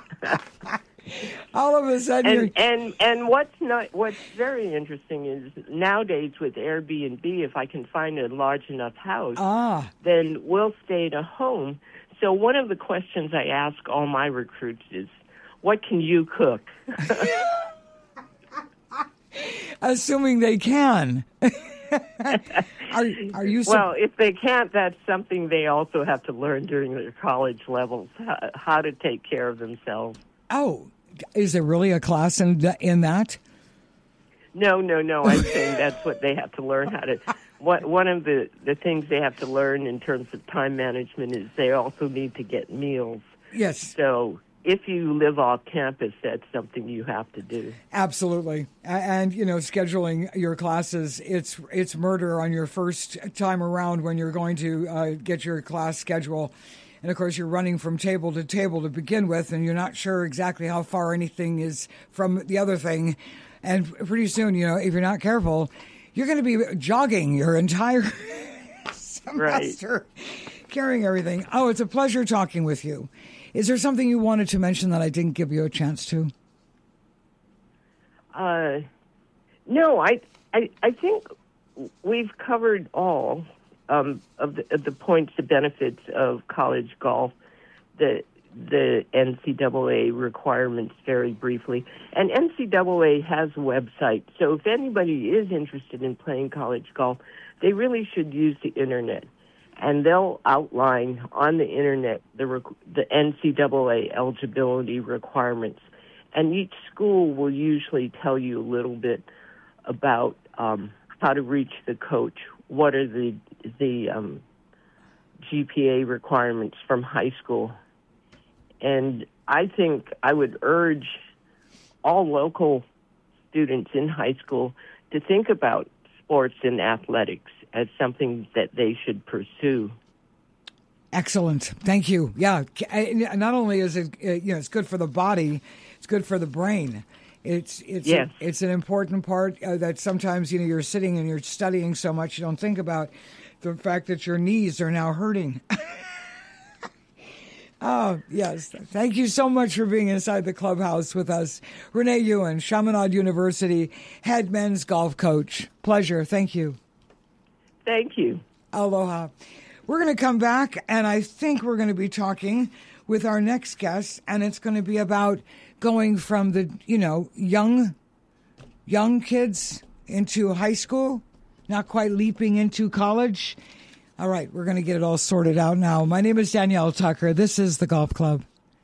All of a sudden, and what's very interesting is nowadays with Airbnb, if I can find a large enough house, then we'll stay at a home. So one of the questions I ask all my recruits is, "What can you cook?" Assuming they can. Are you? Well, if they can't, that's something they also have to learn during their college levels, how to take care of themselves. Oh, is there really a class in that? No. I'm saying that's what they have to learn how to. One of the things they have to learn in terms of time management is they also need to get meals. Yes. So if you live off campus, that's something you have to do. Absolutely. And, scheduling your classes, it's murder on your first time around when you're going to get your class schedule. And, of course, you're running from table to begin with, and you're not sure exactly how far anything is from the other thing. And pretty soon, if you're not careful, you're going to be jogging your entire semester, carrying everything. Oh, it's a pleasure talking with you. Is there something you wanted to mention that I didn't give you a chance to? No, I think we've covered all. the points, the benefits of college golf, the NCAA requirements very briefly. And NCAA has a website, so if anybody is interested in playing college golf, they really should use the Internet. And they'll outline on the Internet the NCAA eligibility requirements. And each school will usually tell you a little bit about how to reach the coach, what are the GPA requirements from high school. And I think I would urge all local students in high school to think about sports and athletics as something that they should pursue. Excellent. Thank you. Yeah. Not only is it, it's good for the body, it's good for the brain. It's an important part that sometimes, you're sitting and you're studying so much, you don't think about the fact that your knees are now hurting. Oh, yes. Thank you so much for being inside the clubhouse with us. Renee Ewan, Chaminade University, head men's golf coach. Pleasure. Thank you. Thank you. Aloha. We're going to come back, and I think we're going to be talking with our next guest, and it's going to be about going from the, young kids into high school, not quite leaping into college. All right, we're going to get it all sorted out now. My name is Danielle Tucker. This is the Golf Club.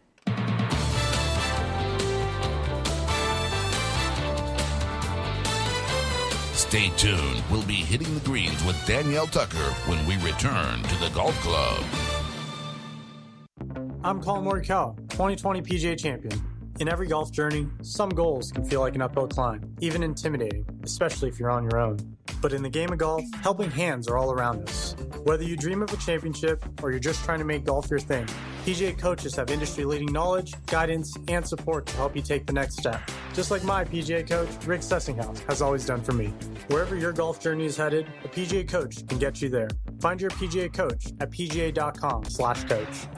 Stay tuned. We'll be hitting the greens with Danielle Tucker when we return to the Golf Club. I'm Colin Morikawa, 2020 PGA champion. In every golf journey, some goals can feel like an uphill climb, even intimidating, especially if you're on your own. But in the game of golf, helping hands are all around us. Whether you dream of a championship or you're just trying to make golf your thing, PGA coaches have industry-leading knowledge, guidance, and support to help you take the next step. Just like my PGA coach, Rick Sessinghaus, has always done for me. Wherever your golf journey is headed, a PGA coach can get you there. Find your PGA coach at pga.com/coach.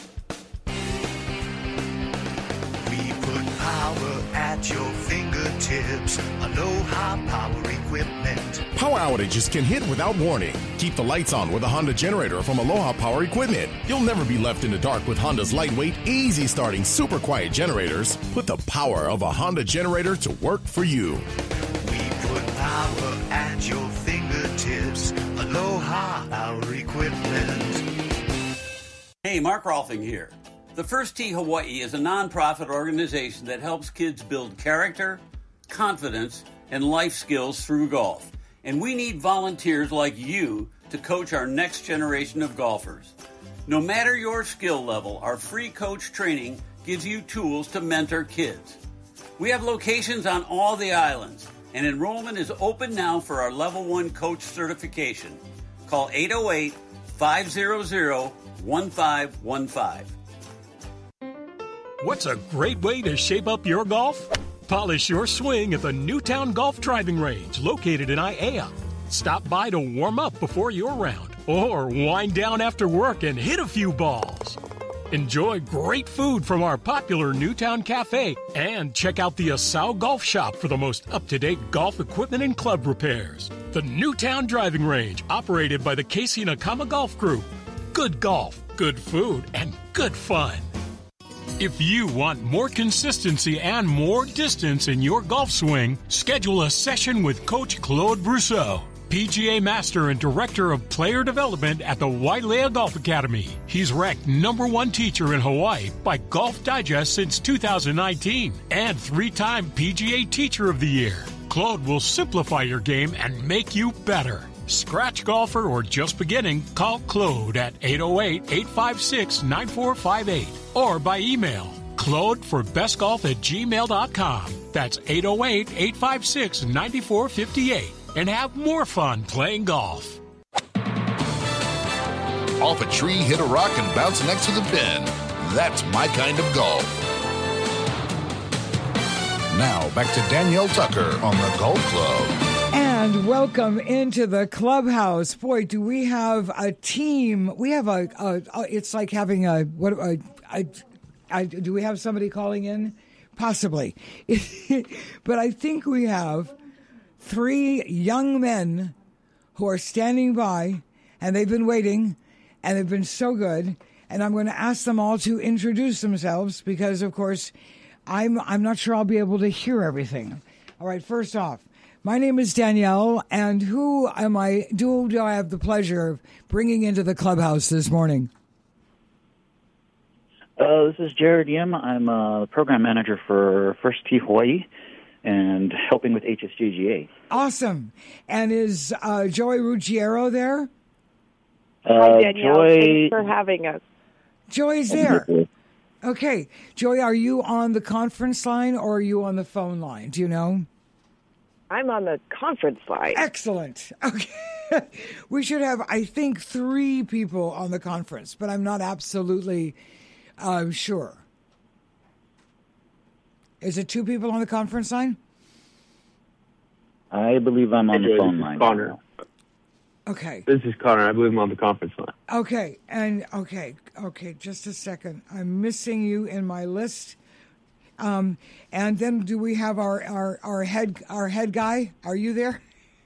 Power at your fingertips. Aloha Power Equipment. Power outages can hit without warning. Keep the lights on with a Honda generator from Aloha Power Equipment. You'll never be left in the dark with Honda's lightweight, easy-starting, super quiet generators. Put the power of a Honda generator to work for you. We put power at your fingertips. Aloha Power Equipment. Hey, Mark Rolfing here. The First Tee Hawaii is a nonprofit organization that helps kids build character, confidence, and life skills through golf. And we need volunteers like you to coach our next generation of golfers. No matter your skill level, our free coach training gives you tools to mentor kids. We have locations on all the islands, and enrollment is open now for our Level 1 coach certification. Call 808-500-1515. What's a great way to shape up your golf? Polish your swing at the Newtown Golf Driving Range, located in Aiea. Stop by to warm up before your round, or wind down after work and hit a few balls. Enjoy great food from our popular Newtown Cafe, and check out the Asau Golf Shop for the most up-to-date golf equipment and club repairs. The Newtown Driving Range, operated by the Casey Nakama Golf Group. Good golf, good food, and good fun. If you want more consistency and more distance in your golf swing, schedule a session with Coach Claude Brousseau, PGA Master and Director of Player Development at the Wailea Golf Academy. He's ranked #1 teacher in Hawaii by Golf Digest since 2019 and 3-time PGA Teacher of the Year. Claude will simplify your game and make you better. Scratch golfer or just beginning, call Claude at 808-856-9458 or by email claudeforbestgolf@gmail.com. That's 808-856-9458 and have more fun playing golf. Off a tree, hit a rock, and bounce next to the pin. That's my kind of golf. Now, back to Danielle Tucker on the Golf Club. And welcome into the clubhouse. Boy, do we have a team. We have it's like having do we have somebody calling in? Possibly. But I think we have 3 young men who are standing by and they've been waiting, and they've been so good. And I'm going to ask them all to introduce themselves because, of course, I'm not sure I'll be able to hear everything. All right, first off, my name is Danielle, and who am I? Do I have the pleasure of bringing into the clubhouse this morning? This is Jared Yim. I'm a program manager for First Tee Hawaii and helping with HSGGA. Awesome. And is Joey Ruggiero there? Hi, Danielle. Joy... Thanks for having us. Joey's there. Okay. Joey, are you on the conference line or are you on the phone line? Do you know? I'm on the conference line. Excellent. Okay. We should have, I think, 3 people on the conference, but I'm not absolutely sure. Is it 2 people on the conference line? I believe I'm on the phone line. Connor. Okay. This is Connor. I believe I'm on the conference line. Okay. And okay. Just a second. I'm missing you in my list. And then do we have our head guy? Are you there?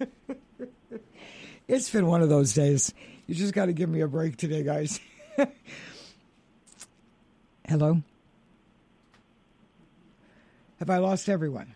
It's been one of those days. You just got to give me a break today, guys. Hello? Have I lost everyone?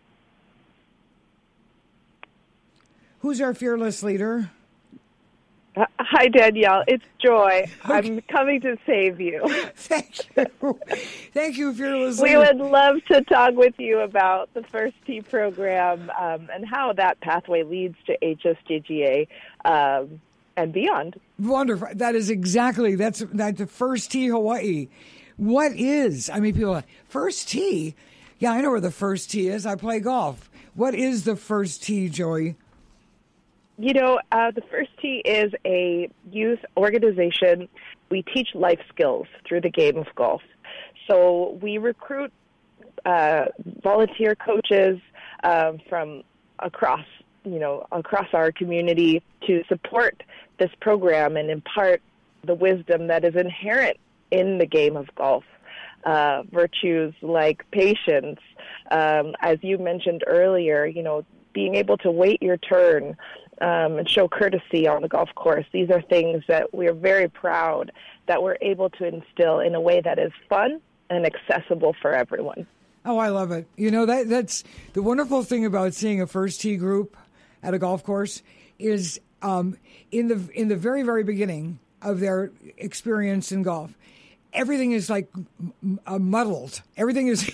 Who's our fearless leader? Hi, Danielle. It's Joy. Okay. I'm coming to save you. Thank you. Thank you, fearless leader. leader. We would love to talk with you about the First Tee program and how that pathway leads to HSGGA and beyond. Wonderful. That is exactly, that's the First Tee Hawaii. What is, I mean, people are like, First Tee? Yeah, I know where the First Tee is. I play golf. What is the First Tee, Joey? You know, the First Tee is a youth organization. We teach life skills through the game of golf. So we recruit volunteer coaches from across our community to support this program and impart the wisdom that is inherent in the game of golf. Virtues like patience, as you mentioned earlier, being able to wait your turn, and show courtesy on the golf course. These are things that we're very proud that we're able to instill in a way that is fun and accessible for everyone. Oh, I love it. That's the wonderful thing about seeing a First Tee group at a golf course is in the very, very beginning of their experience in golf, everything is like muddled. Everything is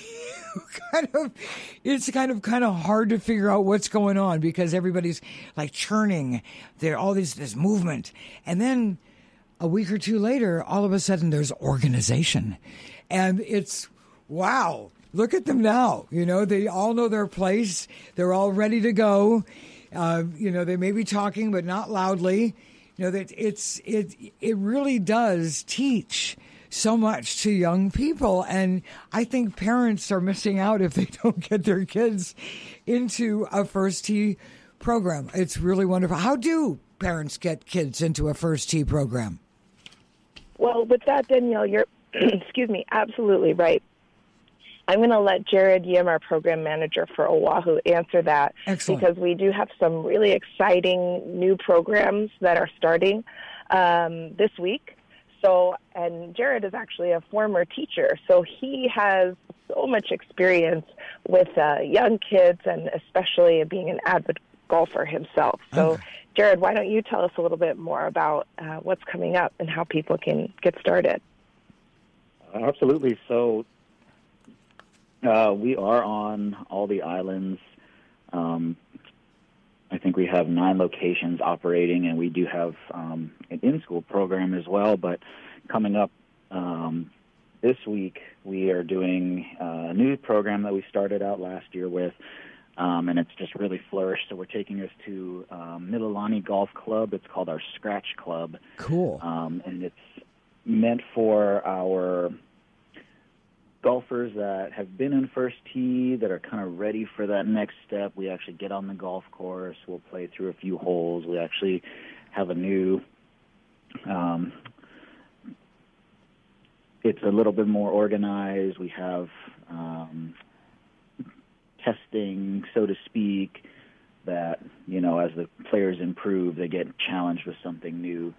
kind of hard to figure out what's going on because everybody's like churning. There all this movement, and then a week or two later, all of a sudden there's organization, and it's wow. Look at them now. They all know their place. They're all ready to go. They may be talking, but not loudly. That it really does teach so much to young people, and I think parents are missing out if they don't get their kids into a First Tee program. It's really wonderful. How do parents get kids into a First Tee program? Well, with that, Danielle, you're absolutely right. I'm going to let Jared Yim, our program manager for Oahu, answer that. Excellent. Because we do have some really exciting new programs that are starting this week. And Jared is actually a former teacher, so he has so much experience with young kids and especially being an avid golfer himself. So, okay. Jared, why don't you tell us a little bit more about what's coming up and how people can get started? Absolutely. So we are on all the islands. I think we have 9 locations operating, and we do have an in-school program as well. But coming up this week, we are doing a new program that we started out last year with, and it's just really flourished. So we're taking us to Mililani Golf Club. It's called our Scratch Club. Cool. And it's meant for our golfers that have been in First Tee, that are kind of ready for that next step. We actually get on the golf course. We'll play through a few holes. We actually have a new, it's a little bit more organized. We have testing, so to speak. that, as the players improve, they get challenged with something new.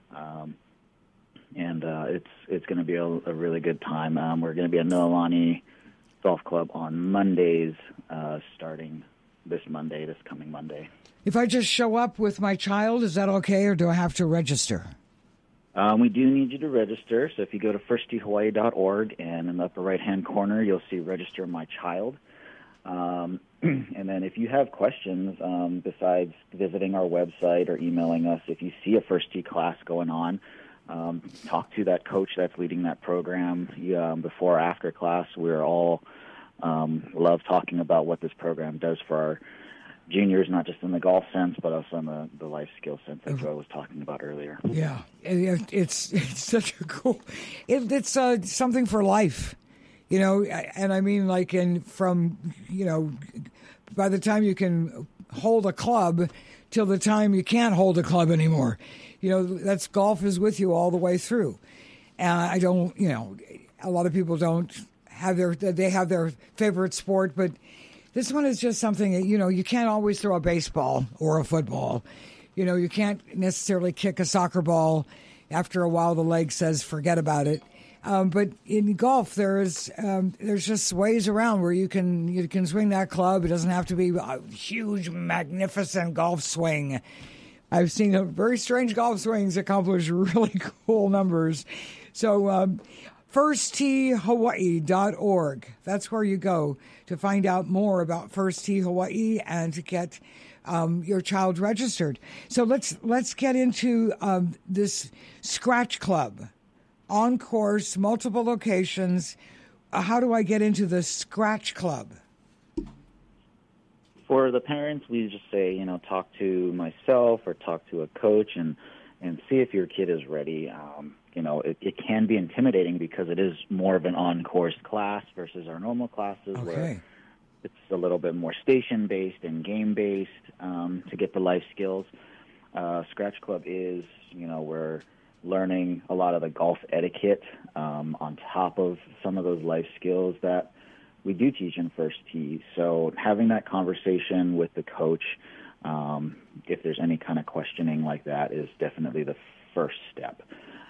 And it's going to be a really good time. We're going to be at Mililani Golf Club on Mondays, starting this coming Monday. If I just show up with my child, is that okay, or do I have to register? We do need you to register. So if you go to firstteehawaii.org, and in the upper right-hand corner, you'll see Register My Child. And then if you have questions, besides visiting our website or emailing us, if you see a First Tee class going on, talk to that coach that's leading that program before or after class. We're all love talking about what this program does for our juniors, not just in the golf sense, but also in the life skill sense that Joe was talking about earlier. Yeah, it's such a cool. It's something for life, And I mean, by the time you can hold a club till the time you can't hold a club anymore. That's golf is with you all the way through. And I don't, a lot of people don't have their favorite sport, but this one is just something that, you can't always throw a baseball or a football. You can't necessarily kick a soccer ball. After a while, the leg says, forget about it. But in golf, there's just ways around where you can swing that club. It doesn't have to be a huge, magnificent golf swing. I've seen a very strange golf swings accomplish really cool numbers. So firstteehawaii.org. That's where you go to find out more about First Tee Hawaii and to get your child registered. So let's get into this Scratch Club. On course, multiple locations. How do I get into the Scratch Club? For the parents, we just say, talk to myself or talk to a coach and see if your kid is ready. It can be intimidating because it is more of an on-course class versus our normal classes where it's a little bit more station-based and game-based to get the life skills. Scratch Club is, we're learning a lot of the golf etiquette on top of some of those life skills that we do teach in First Tee. So having that conversation with the coach, if there's any kind of questioning like that, is definitely the first step.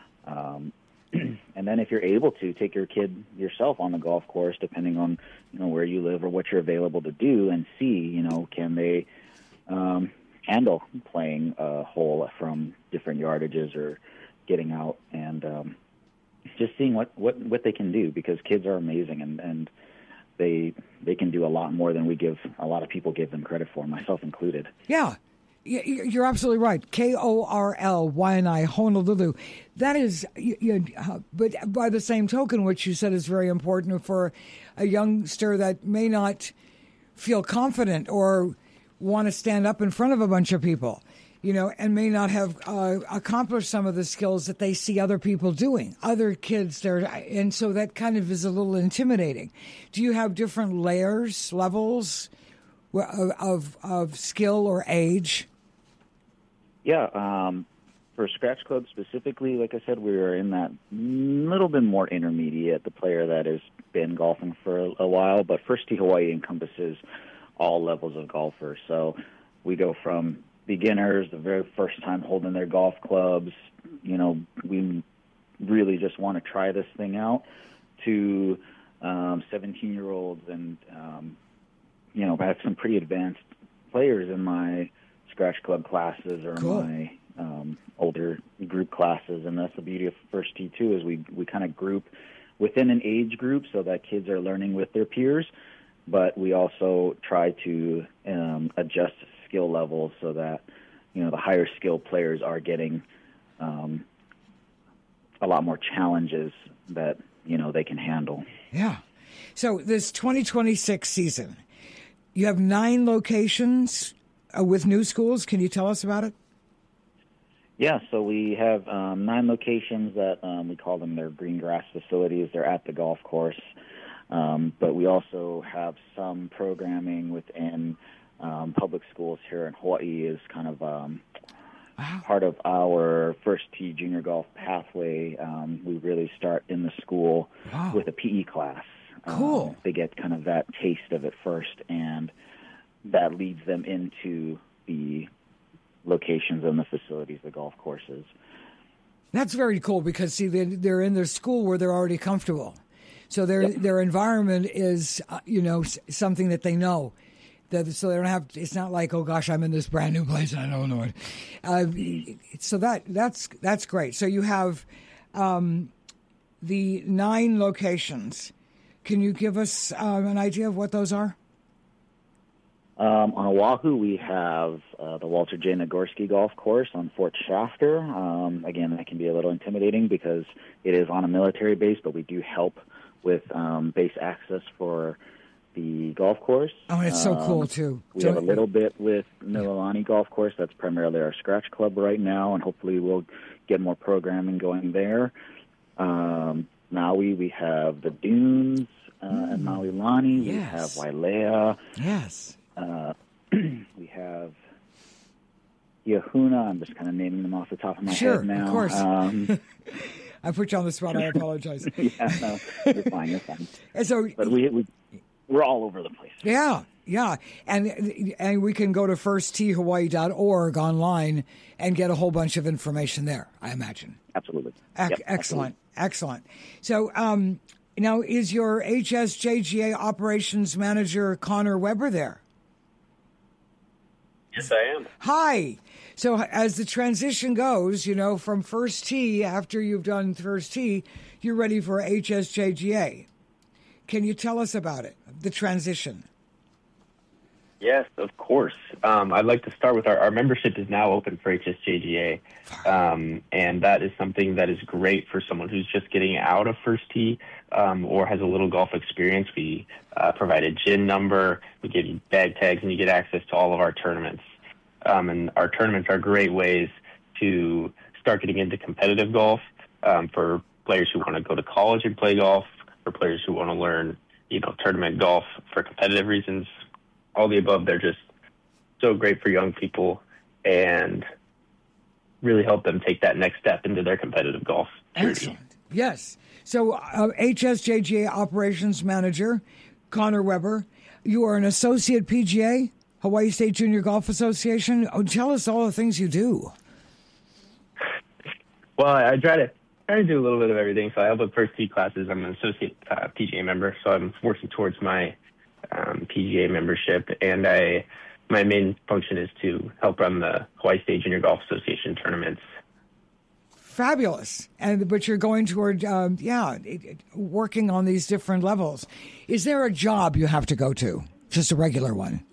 And then if you're able to, take your kid yourself on the golf course, depending on where you live or what you're available to do, and see can they handle playing a hole from different yardages or getting out and just seeing what they can do, because kids are amazing and they can do a lot more than a lot of people give them credit for, myself included. Yeah. You're absolutely right. KORLYNI, Honolulu. That is, but by the same token, what you said is very important for a youngster that may not feel confident or want to stand up in front of a bunch of people, and may not have accomplished some of the skills that they see other people doing, other kids there. And so that kind of is a little intimidating. Do you have different levels of skill or age? Yeah, for Scratch Club specifically, like I said, we are in that little bit more intermediate, the player that has been golfing for a while, but First Tee Hawaii encompasses all levels of golfers. So we go from beginners, the very first time holding their golf clubs, we really just want to try this thing out, to 17-year-olds, and, I have some pretty advanced players in my Scratch Club classes or my older group classes, and that's the beauty of First Tee too, is we kind of group within an age group so that kids are learning with their peers, but we also try to adjust skill levels so that the higher skill players are getting a lot more challenges that they can handle. Yeah. So this 2026 season, you have 9 locations with new schools. Can you tell us about it? Yeah, so we have 9 locations that we call them their green grass facilities. They're at the golf course. But we also have some programming within public schools here in Hawaii is kind of part of our First Tee junior golf pathway. We really start in the school with a PE class. Cool. They get kind of that taste of it first, and that leads them into the locations and the facilities, the golf courses. That's very cool because, see, they're in their school where they're already comfortable. So their environment is, something that they know. So they don't have. It's not like, oh gosh, I'm in this brand new place and I don't know it. So that's great. So you have the 9 locations. Can you give us an idea of what those are? On Oahu, we have the Walter J. Nagorski Golf Course on Fort Shafter. Again, that can be a little intimidating because it is on a military base, but we do help with base access for the golf course. Oh, and it's so cool, too. We have a little bit with Mililani Golf Course. That's primarily our scratch club right now, and hopefully we'll get more programming going there. Maui, we have the Dunes at Maui-Lani. Yes. We have Wailea. Yes. We have Iahuna. I'm just kind of naming them off the top of my head now. Sure, of course. I put you on the spot. I apologize. Yeah, no, you're fine. You're fine. And so, but we're all over the place. Yeah, yeah. And we can go to firstteehawaii.org online and get a whole bunch of information there, I imagine. Absolutely. Excellent. Excellent. So now is your HSJGA operations manager, Connor Weber, there? Yes, I am. Hi. So as the transition goes, from First Tee, after you've done First Tee, you're ready for HSJGA. Can you tell us about it, the transition? Yes, of course. I'd like to start with our membership is now open for HSJGA, and that is something that is great for someone who's just getting out of First Tee or has a little golf experience. We provide a GIN number, we give you bag tags, and you get access to all of our tournaments. And our tournaments are great ways to start getting into competitive golf for players who want to go to college and play golf, for players who want to learn, tournament golf for competitive reasons. All the above, they're just so great for young people and really help them take that next step into their competitive golf journey. Excellent. Yes. So HSJGA Operations Manager, Connor Weber, you are an associate PGA, Hawaii State Junior Golf Association. Oh, tell us all the things you do. Well, I try to do a little bit of everything. So I help with First Tee classes. I'm an associate PGA member, so I'm working towards my PGA membership, and my main function is to help run the Hawaii State Junior Golf Association tournaments. Fabulous. But you're going toward, working on these different levels. Is there a job you have to go to? Just a regular one,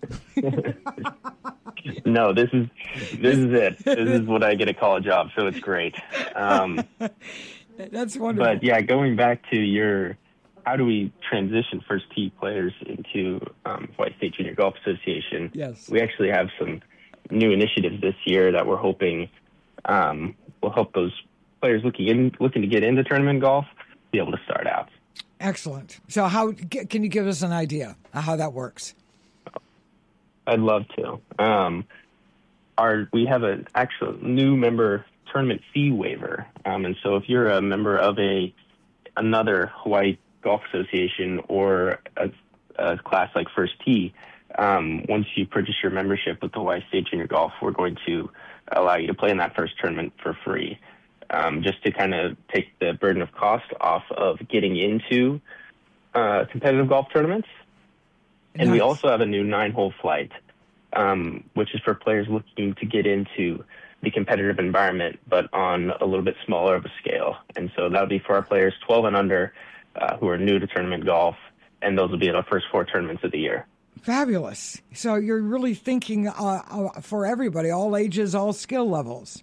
No, this is it. This is what I get to call a job, so it's great. That's wonderful. But yeah, going back to how do we transition First Tee players into Hawaii State Junior Golf Association? Yes. We actually have some new initiatives this year that we're hoping will help those players looking to get into tournament golf be able to start out. Excellent. So how can you give us an idea of how that works? I'd love to. We have an actual new member tournament fee waiver. And so if you're a member of another Hawaii Golf Association or a class like First Tee, once you purchase your membership with the Hawaii State Junior Golf, we're going to allow you to play in that first tournament for free, just to kind of take the burden of cost off of getting into competitive golf tournaments. And we also have a new 9-hole flight, which is for players looking to get into the competitive environment, but on a little bit smaller of a scale. And so that'll be for our players 12 and under who are new to tournament golf, and those will be in our first 4 tournaments of the year. Fabulous. So you're really thinking for everybody, all ages, all skill levels.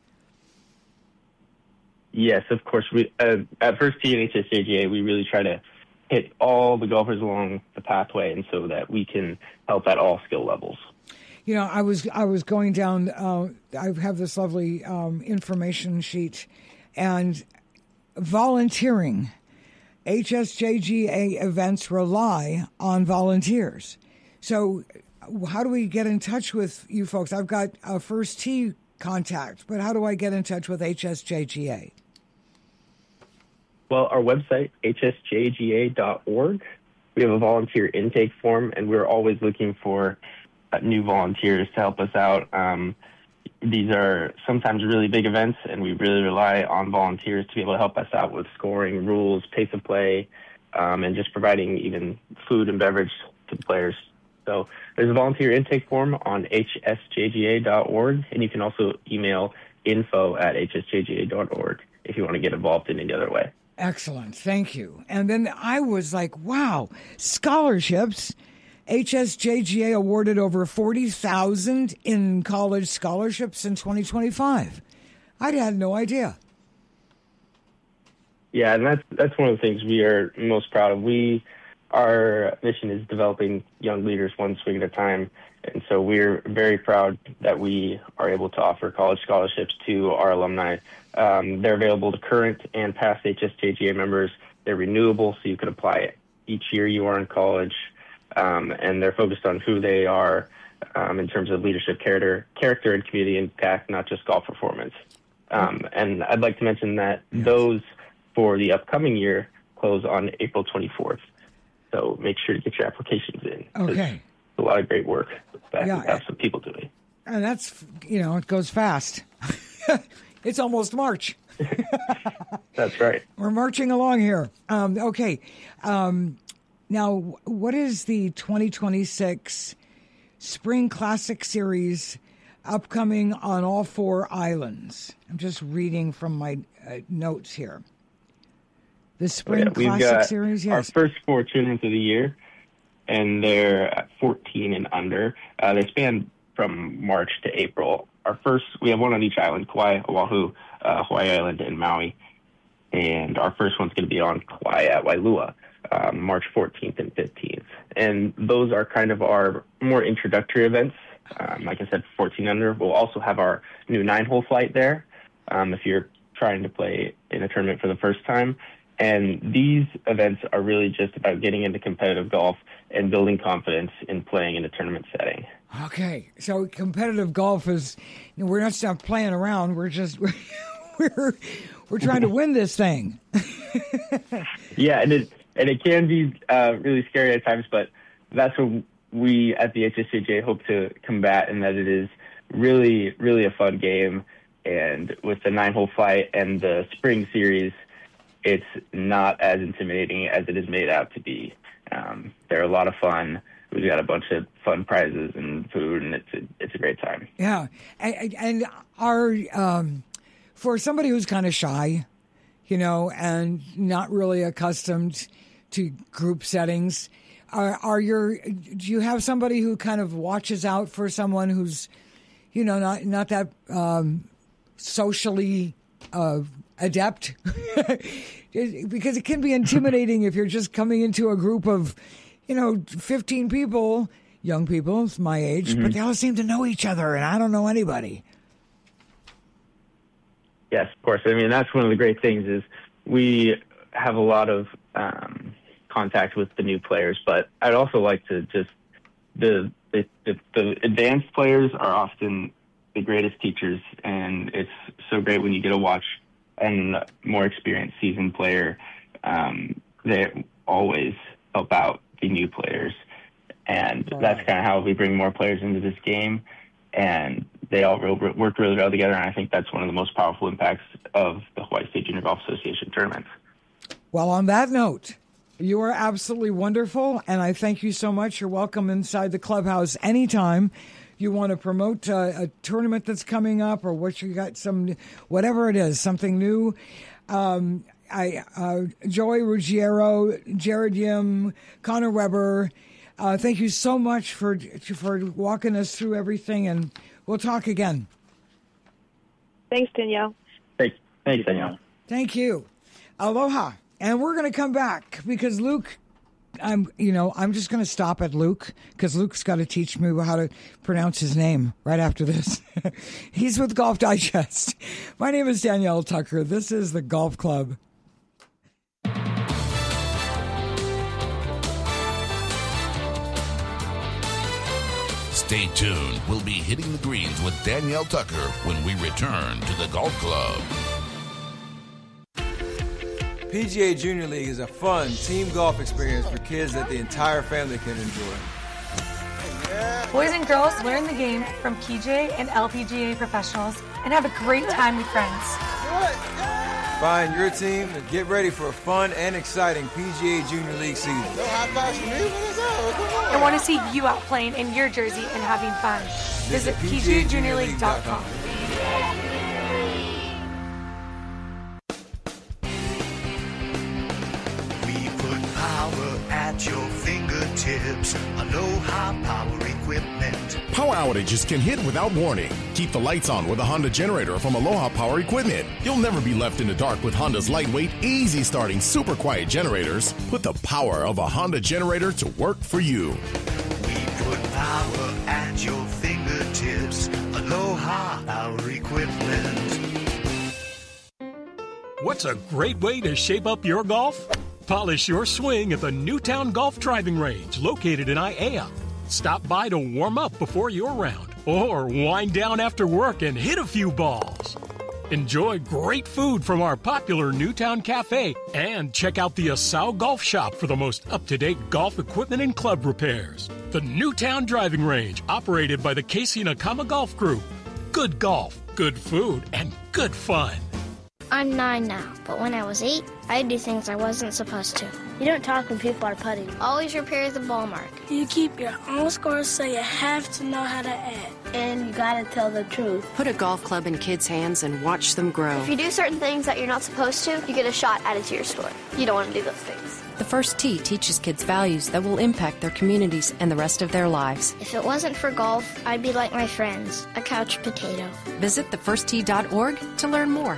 Yes, of course. We at First Tee and HSJGA, we really try to hit all the golfers along the pathway, and so that we can help at all skill levels. I was going down. I have this lovely information sheet, and volunteering. HSJGA events rely on volunteers. So, how do we get in touch with you folks? I've got a First Tee contact, but how do I get in touch with HSJGA? Well, our website, hsjga.org, we have a volunteer intake form, and we're always looking for new volunteers to help us out. These are sometimes really big events, and we really rely on volunteers to be able to help us out with scoring, rules, pace of play, and just providing even food and beverage to the players. So there's a volunteer intake form on hsjga.org, and you can also email info@hsjga.org if you want to get involved in any other way. Excellent. Thank you. And then I was like, wow, scholarships. HSJGA awarded over 40,000 in college scholarships in 2025. I had no idea. Yeah, and that's one of the things we are most proud of. Our mission is developing young leaders one swing at a time, and so we're very proud that we are able to offer college scholarships to our alumni. They're available to current and past HSJGA members. They're renewable, so you can apply each year you are in college. And they're focused on who they are in terms of leadership, character, and community impact, not just golf performance. And I'd like to mention that those for the upcoming year close on April 24th. So make sure to get your applications in. Okay. It's a lot of great work that we have some people doing. And that's, it goes fast. It's almost March. That's right. We're marching along here. Okay. Now, what is the 2026 Spring Classic Series upcoming on all 4 islands? I'm just reading from my notes here. The Spring Classic Series, yes. Our first 4 tournaments of the year, and they're at 14 and under. They span from March to April. We have one on each island, Kauai, Oahu, Hawaii Island, and Maui. And our first one's going to be on Kauai at Wailua. March 14th and 15th. And those are kind of our more introductory events. Like I said, 14 under. We'll also have our new 9-hole flight there if you're trying to play in a tournament for the first time. And these events are really just about getting into competitive golf and building confidence in playing in a tournament setting. Okay. So competitive golf is, we're not just playing around. We're just, we're trying to win this thing. Yeah, and it can be really scary at times, but that's what we at the HSJGA hope to combat, and that it is really, really a fun game. And with the 9-hole flight and the spring series, it's not as intimidating as it is made out to be. They're a lot of fun. We've got a bunch of fun prizes and food, and it's a great time. Yeah, and for somebody who's kind of shy, and not really accustomed to group settings, do you have somebody who kind of watches out for someone who's, not that socially adept? Because it can be intimidating if you're just coming into a group of, 15 people, young people, it's my age, but they all seem to know each other, and I don't know anybody. Yes, of course. I mean, that's one of the great things is we have a lot of contact with the new players, but I'd also like to just the advanced players are often the greatest teachers, and it's so great when you get to watch a more experienced seasoned player. They always help out the new players, and that's kind of how we bring more players into this game, and they all work really well together, and I think that's one of the most powerful impacts of the Hawaii State Junior Golf Association tournaments. Well, on that note, you are absolutely wonderful, and I thank you so much. You're welcome inside the clubhouse anytime you want to promote a tournament that's coming up, or what you got, whatever it is, something new. Joey Ruggiero, Jared Yim, Connor Weber, thank you so much for walking us through everything, and we'll talk again. Thanks, Danielle. Thanks, Danielle. Thank you. Aloha. And we're going to come back because Luke, I'm just going to stop at Luke because Luke's got to teach me how to pronounce his name right after this. He's with Golf Digest. My name is Danielle Tucker. This is the Golf Club. Stay tuned. We'll be hitting the greens with Danielle Tucker when we return to the Golf Club. PGA Junior League is a fun team golf experience for kids that the entire family can enjoy. Boys and girls learn the game from PGA and LPGA professionals and have a great time with friends. Find your team and get ready for a fun and exciting PGA Junior League season. I want to see you out playing in your jersey and having fun. Visit PGAJuniorLeague.com. We put power at your fingertips. Aloha Power Equipment. Power outages can hit without warning. Keep the lights on with a Honda generator from Aloha Power Equipment. You'll never be left in the dark with Honda's lightweight, easy starting, super quiet generators. Put the power of a Honda generator to work for you. We put power at your fingertips. Aloha Power Equipment. What's a great way to shape up your golf? Polish your swing at the Newtown Golf Driving Range located in Aiea. Stop by to warm up before your round or wind down after work and hit a few balls. Enjoy great food from our popular Newtown Cafe and check out the Asau Golf Shop for the most up-to-date golf equipment and club repairs. The Newtown Driving Range, operated by the Casey Nakama Golf Group. Good golf, good food, and good fun. I'm 9 now, but when I was 8, I'd do things I wasn't supposed to. You don't talk when people are putting. Always repair the ball mark. You keep your own score, so you have to know how to add. And you gotta tell the truth. Put a golf club in kids' hands and watch them grow. If you do certain things that you're not supposed to, you get a shot added to your score. You don't want to do those things. The First Tee teaches kids values that will impact their communities and the rest of their lives. If it wasn't for golf, I'd be like my friends, a couch potato. Visit thefirsttee.org to learn more.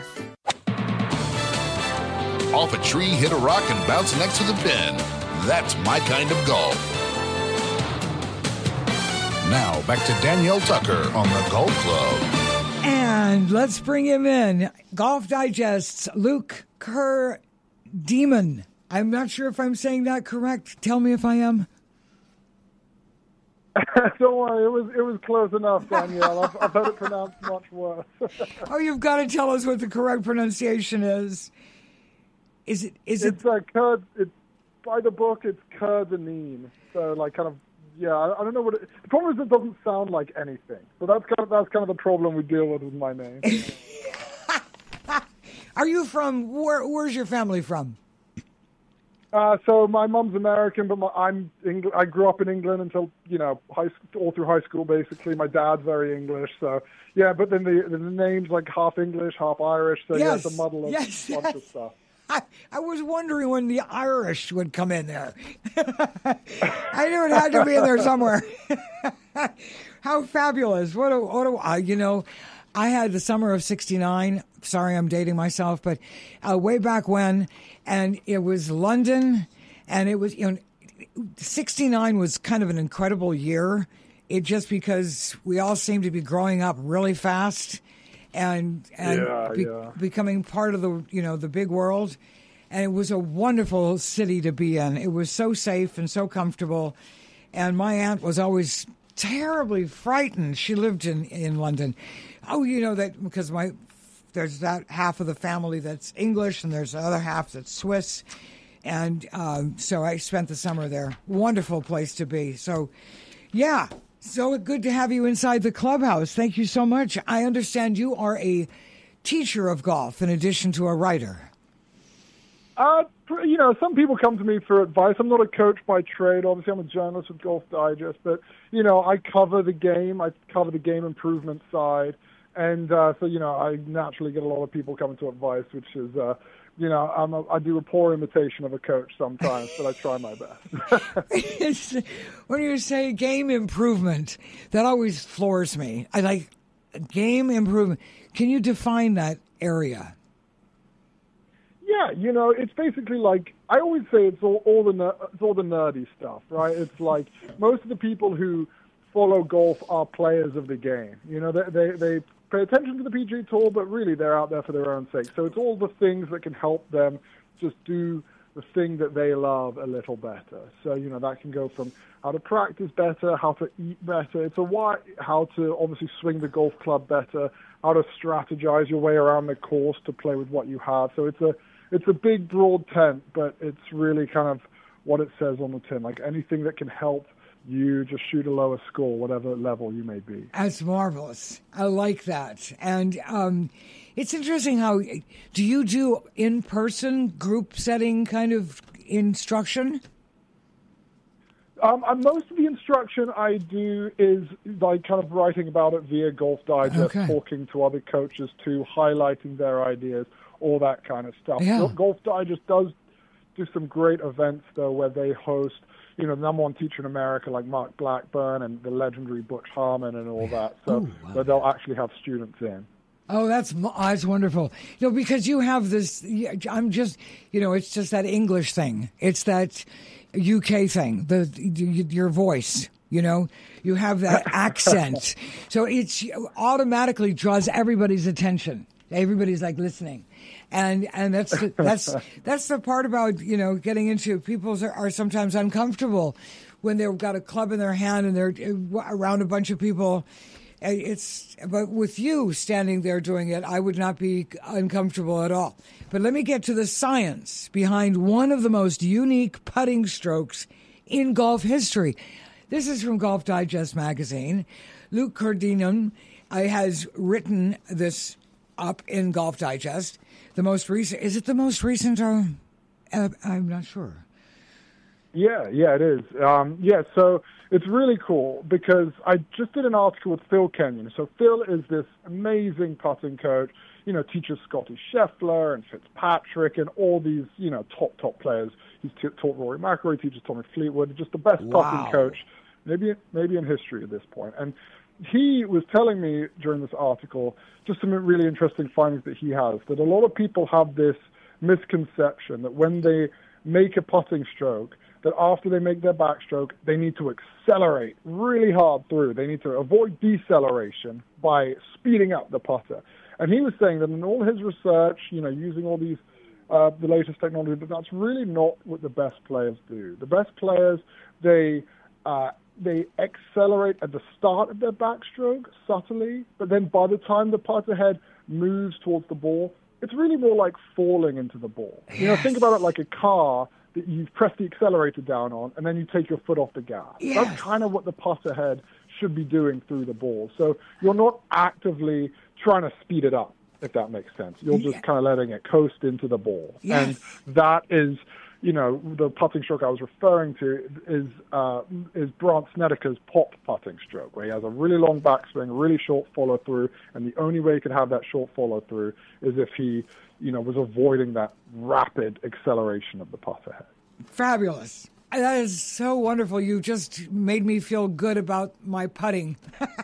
Off a tree, hit a rock, and bounce next to the pin. That's my kind of golf. Now, back to Danielle Tucker on the Golf Club. And let's bring him in. Golf Digest's Luke Kerr Demon. I'm not sure if I'm saying that correct. Tell me if I am. Don't worry, it was close enough, Danielle. I've heard it pronounced much worse. Oh, you've got to tell us what the correct pronunciation is. It's Kerr. It's by the book. It's Kerr Deneen. So like kind of I don't know what the problem is. It doesn't sound like anything. So that's kind of the problem we deal with my name. Are you from where's your family from? So my mom's American, but I grew up in England until all through high school. Basically, my dad's very English. So yeah, but then the name's like half English, half Irish. So yes. It's a muddle of a bunch of stuff. I was wondering when the Irish would come in there. I knew it had to be in there somewhere. How fabulous. I had the summer of 69. Sorry, I'm dating myself, but way back when, and it was London, and it was, 69 was kind of an incredible year. It just because we all seemed to be growing up really fast. And becoming part of the big world, and it was a wonderful city to be in. It was so safe and so comfortable, and my aunt was always terribly frightened. She lived in London. Oh, that because there's that half of the family that's English, and there's the other half that's Swiss, and so I spent the summer there. Wonderful place to be. So, yeah. So good to have you inside the clubhouse. Thank you so much. I understand you are a teacher of golf in addition to a writer. Some people come to me for advice. I'm not a coach by trade. Obviously, I'm a journalist with Golf Digest. But, I cover the game. I cover the game improvement side. And so I naturally get a lot of people coming to advice, which is, I do a poor imitation of a coach sometimes, but I try my best. When you say game improvement, that always floors me. I like game improvement. Can you define that area? Yeah, it's basically like, I always say it's all the nerdy stuff, right? It's like most of the people who follow golf are players of the game. They pay attention to the PGA Tour, but really they're out there for their own sake. So it's all the things that can help them just do the thing that they love a little better. So, that can go from how to practice better, how to eat better. How to obviously swing the golf club better, how to strategize your way around the course to play with what you have. So it's a big, broad tent, but it's really kind of what it says on the tin. Like anything that can help You just shoot a lower score, whatever level you may be. That's marvelous. I like that. And it's interesting how, do you do in-person group setting kind of instruction? Most of the instruction I do is like kind of writing about it via Golf Digest, talking to other coaches too, highlighting their ideas, all that kind of stuff. Yeah. Golf Digest does do some great events, though, where they host, the number one teacher in America like Mark Blackburn and the legendary Butch Harmon and all that. So they'll actually have students in. Oh, that's wonderful. Because you have this, I'm just, it's just that English thing. It's that UK thing, your voice, you have that accent. So it's automatically draws everybody's attention. Everybody's like listening. And that's the part about, getting into people are sometimes uncomfortable when they've got a club in their hand and they're around a bunch of people. But with you standing there doing it, I would not be uncomfortable at all. But let me get to the science behind one of the most unique putting strokes in golf history. This is from Golf Digest magazine. Luke Cardinum has written this up in Golf Digest. The most recent, is it the most recent? I'm not sure. Yeah, it is. So it's really cool because I just did an article with Phil Kenyon. So Phil is this amazing putting coach, teaches Scotty Scheffler and Fitzpatrick and all these, top players. He's taught Rory McIlroy, teaches Tommy Fleetwood, just the best putting coach, maybe in history at this point. And he was telling me during this article just some really interesting findings that he has, that a lot of people have this misconception that when they make a putting stroke, that after they make their backstroke, they need to accelerate really hard through. They need to avoid deceleration by speeding up the putter. And he was saying that in all his research, using all these the latest technology, but that's really not what the best players do. The best players, they accelerate at the start of their backstroke subtly, but then by the time the putter head moves towards the ball, it's really more like falling into the ball. Yes. Think about it like a car that you press the accelerator down on, and then you take your foot off the gas. Yes. That's kind of what the putter head should be doing through the ball. So you're not actively trying to speed it up, if that makes sense. You're just kind of letting it coast into the ball. Yes. And that is, the putting stroke I was referring to is Brandt Snedeker's pop putting stroke, where he has a really long backswing, really short follow through, and the only way he could have that short follow through is if he, was avoiding that rapid acceleration of the putter head. Fabulous. That is so wonderful. You just made me feel good about my putting.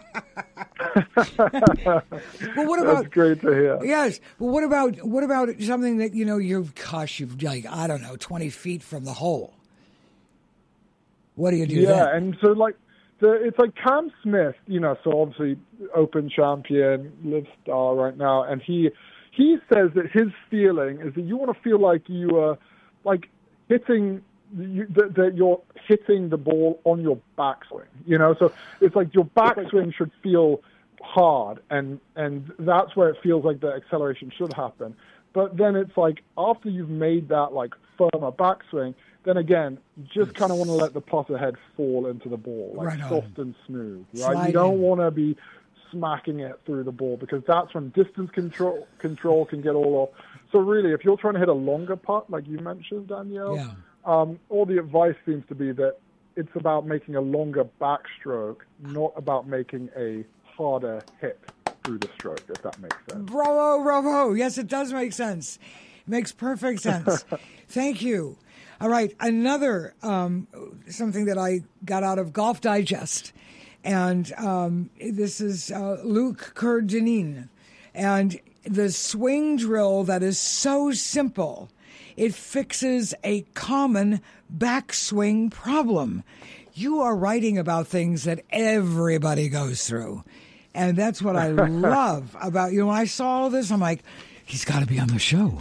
Well, what about? That's great to hear. Yes. Well, what about something that you've 20 feet from the hole? What do you do? Yeah, then? and so it's like Cam Smith, so obviously Open champion, live star right now, and he says that his feeling is that you want to feel like you are hitting. That you're hitting the ball on your backswing, So it's like your backswing should feel hard, and that's where it feels like the acceleration should happen. But then it's like after you've made that firmer backswing, then again, just kind of want to let the putter head fall into the ball, soft and smooth, right? Sliding. You don't want to be smacking it through the ball because that's when distance control can get all off. So really, if you're trying to hit a longer putt, like you mentioned, Danielle. Yeah. All the advice seems to be that it's about making a longer backstroke, not about making a harder hit through the stroke, if that makes sense. Bravo. Yes, it does make sense. It makes perfect sense. Thank you. All right, another something that I got out of Golf Digest, and this is Luke Cardinum, and the swing drill that is so simple. It fixes a common backswing problem. You are writing about things that everybody goes through. And that's what I love about you. When I saw all this, I'm like, he's got to be on the show.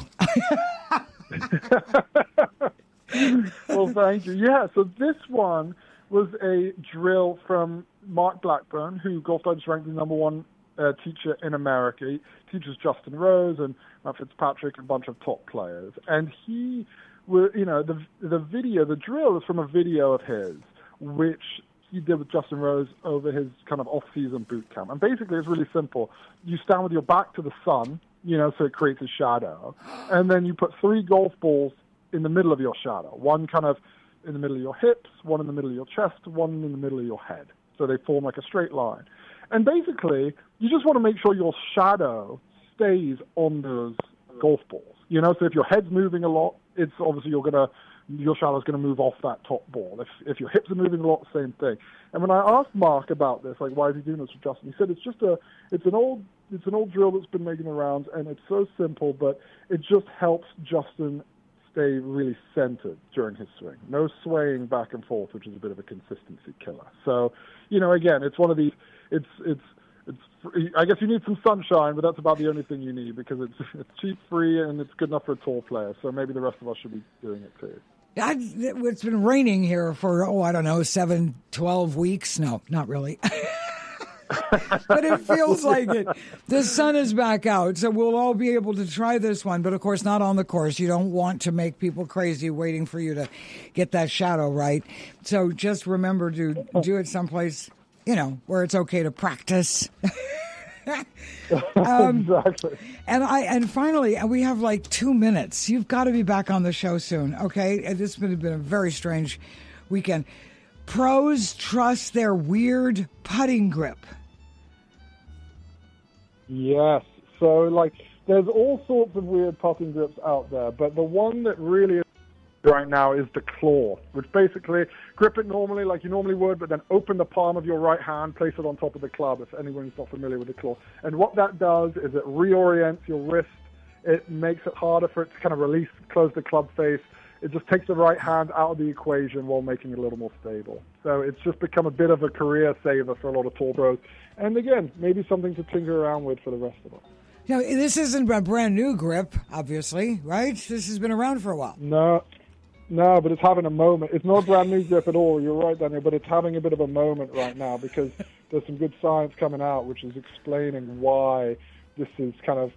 Well, thank you. Yeah, so this one was a drill from Mark Blackburn, who Golf Digest ranked the number one teacher in America. He teaches Justin Rose and Matt Fitzpatrick, a bunch of top players. And he, the drill is from a video of his, which you did with Justin Rose over his kind of off-season boot camp. And basically, it's really simple. You stand with your back to the sun, so it creates a shadow. And then you put 3 golf balls in the middle of your shadow. One kind of in the middle of your hips, one in the middle of your chest, one in the middle of your head. So they form like a straight line. And basically, you just want to make sure your shadow stays on those golf balls. So if your head's moving a lot, it's obviously your shadow's going to move off that top ball. If your hips are moving a lot, same thing. And when I asked Mark about this, like, why is he doing this with Justin? He said it's an old drill that's been making the rounds, and it's so simple, but it just helps Justin stay really centered during his swing. No swaying back and forth, which is a bit of a consistency killer. So, again, it's one of these. It's. I guess you need some sunshine, but that's about the only thing you need because it's cheap, free, and it's good enough for a tour player. So maybe the rest of us should be doing it too. It's been raining here for 7, 12 weeks. No, not really. But it feels like it. The sun is back out, so we'll all be able to try this one. But, of course, not on the course. You don't want to make people crazy waiting for you to get that shadow right. So just remember to do it someplace, where it's okay to practice. Exactly. And finally, we have like 2 minutes. You've got to be back on the show soon, okay? This has been a very strange weekend. Pros trust their weird putting grip. Yes. So, there's all sorts of weird putting grips out there, but the one that really is right now is the claw, which basically grip it normally like you normally would, but then open the palm of your right hand, place it on top of the club, if anyone's not familiar with the claw. And what that does is it reorients your wrist. It makes it harder for it to kind of release, close the club face. It just takes the right hand out of the equation while making it a little more stable. So it's just become a bit of a career saver for a lot of tour pros. And again, maybe something to tinker around with for the rest of us. This isn't a brand new grip, obviously, right? This has been around for a while. No, but it's having a moment. It's not a brand new grip at all. You're right, Daniel, but it's having a bit of a moment right now because there's some good science coming out which is explaining why this is kind of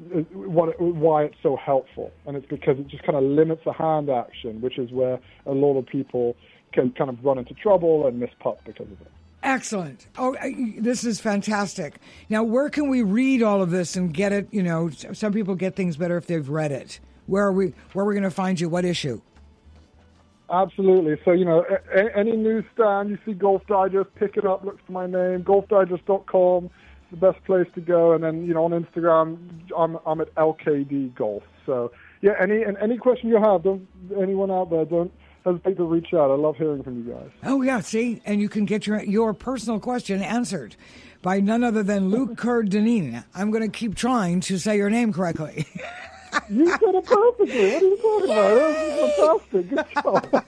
why it's so helpful. And it's because it just kind of limits the hand action, which is where a lot of people can kind of run into trouble and miss putts because of it. Excellent. Oh, this is fantastic. Now, where can we read all of this and get it? Some people get things better if they've read it. Where are we going to find you? What issue? Absolutely. So, any newsstand, you see Golf Digest, pick it up, look for my name, golfdigest.com. The best place to go, and then on Instagram I'm at LKD Golf. So any question you have, anyone out there, don't hesitate to reach out. I love hearing from you guys. Oh yeah, see, and you can get your personal question answered by none other than Luke Kerr-Dineen. I'm going to keep trying to say your name correctly. You said it perfectly. What are you talking about? That was fantastic. Good job.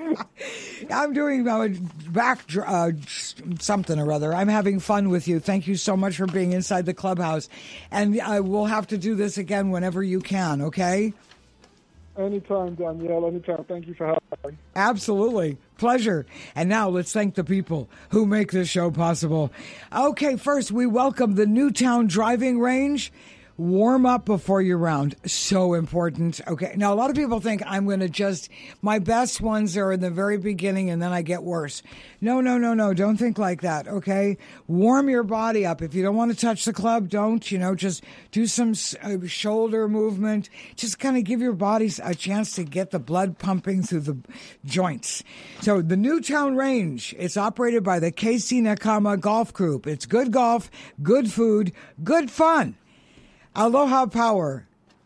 I'm doing back something or other. I'm having fun with you. Thank you so much for being inside the clubhouse. And I will have to do this again whenever you can, okay? Anytime, Danielle. Anytime. Thank you for having me. Absolutely. Pleasure. And now let's thank the people who make this show possible. Okay, first we welcome the Newtown Driving Range. Warm up before your round. So important. Okay. Now, a lot of people think I'm going to my best ones are in the very beginning and then I get worse. No. Don't think like that. Okay. Warm your body up. If you don't want to touch the club, don't, just do some shoulder movement. Just kind of give your body a chance to get the blood pumping through the joints. So the Newtown Range, it's operated by the KC Nakama Golf Group. It's good golf, good food, good fun. Aloha Power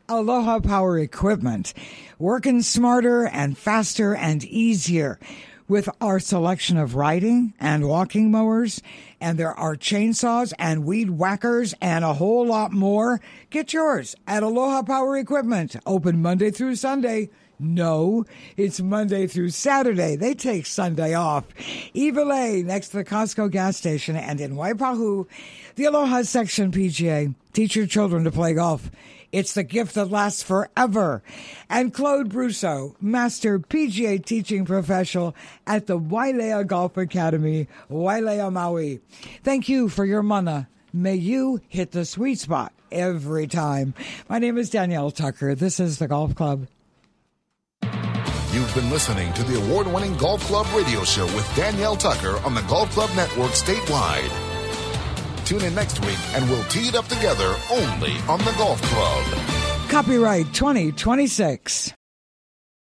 equipment, working smarter and faster and easier with our selection of riding and walking mowers, and there are chainsaws and weed whackers and a whole lot more. Get yours at Aloha Power Equipment, open Monday through Sunday. No, it's Monday through Saturday. They take Sunday off. Iwilei, next to the Costco gas station, and in Waipahu, the Aloha Section PGA. Teach your children to play golf. It's the gift that lasts forever. And Claude Brousseau, Master PGA Teaching Professional at the Wailea Golf Academy, Wailea, Maui. Thank you for your mana. May you hit the sweet spot every time. My name is Danielle Tucker. This is the Golf Club. You've been listening to the award-winning Golf Club radio show with Danielle Tucker on the Golf Club Network statewide. Tune in next week and we'll tee it up together only on the Golf Club. Copyright 2026.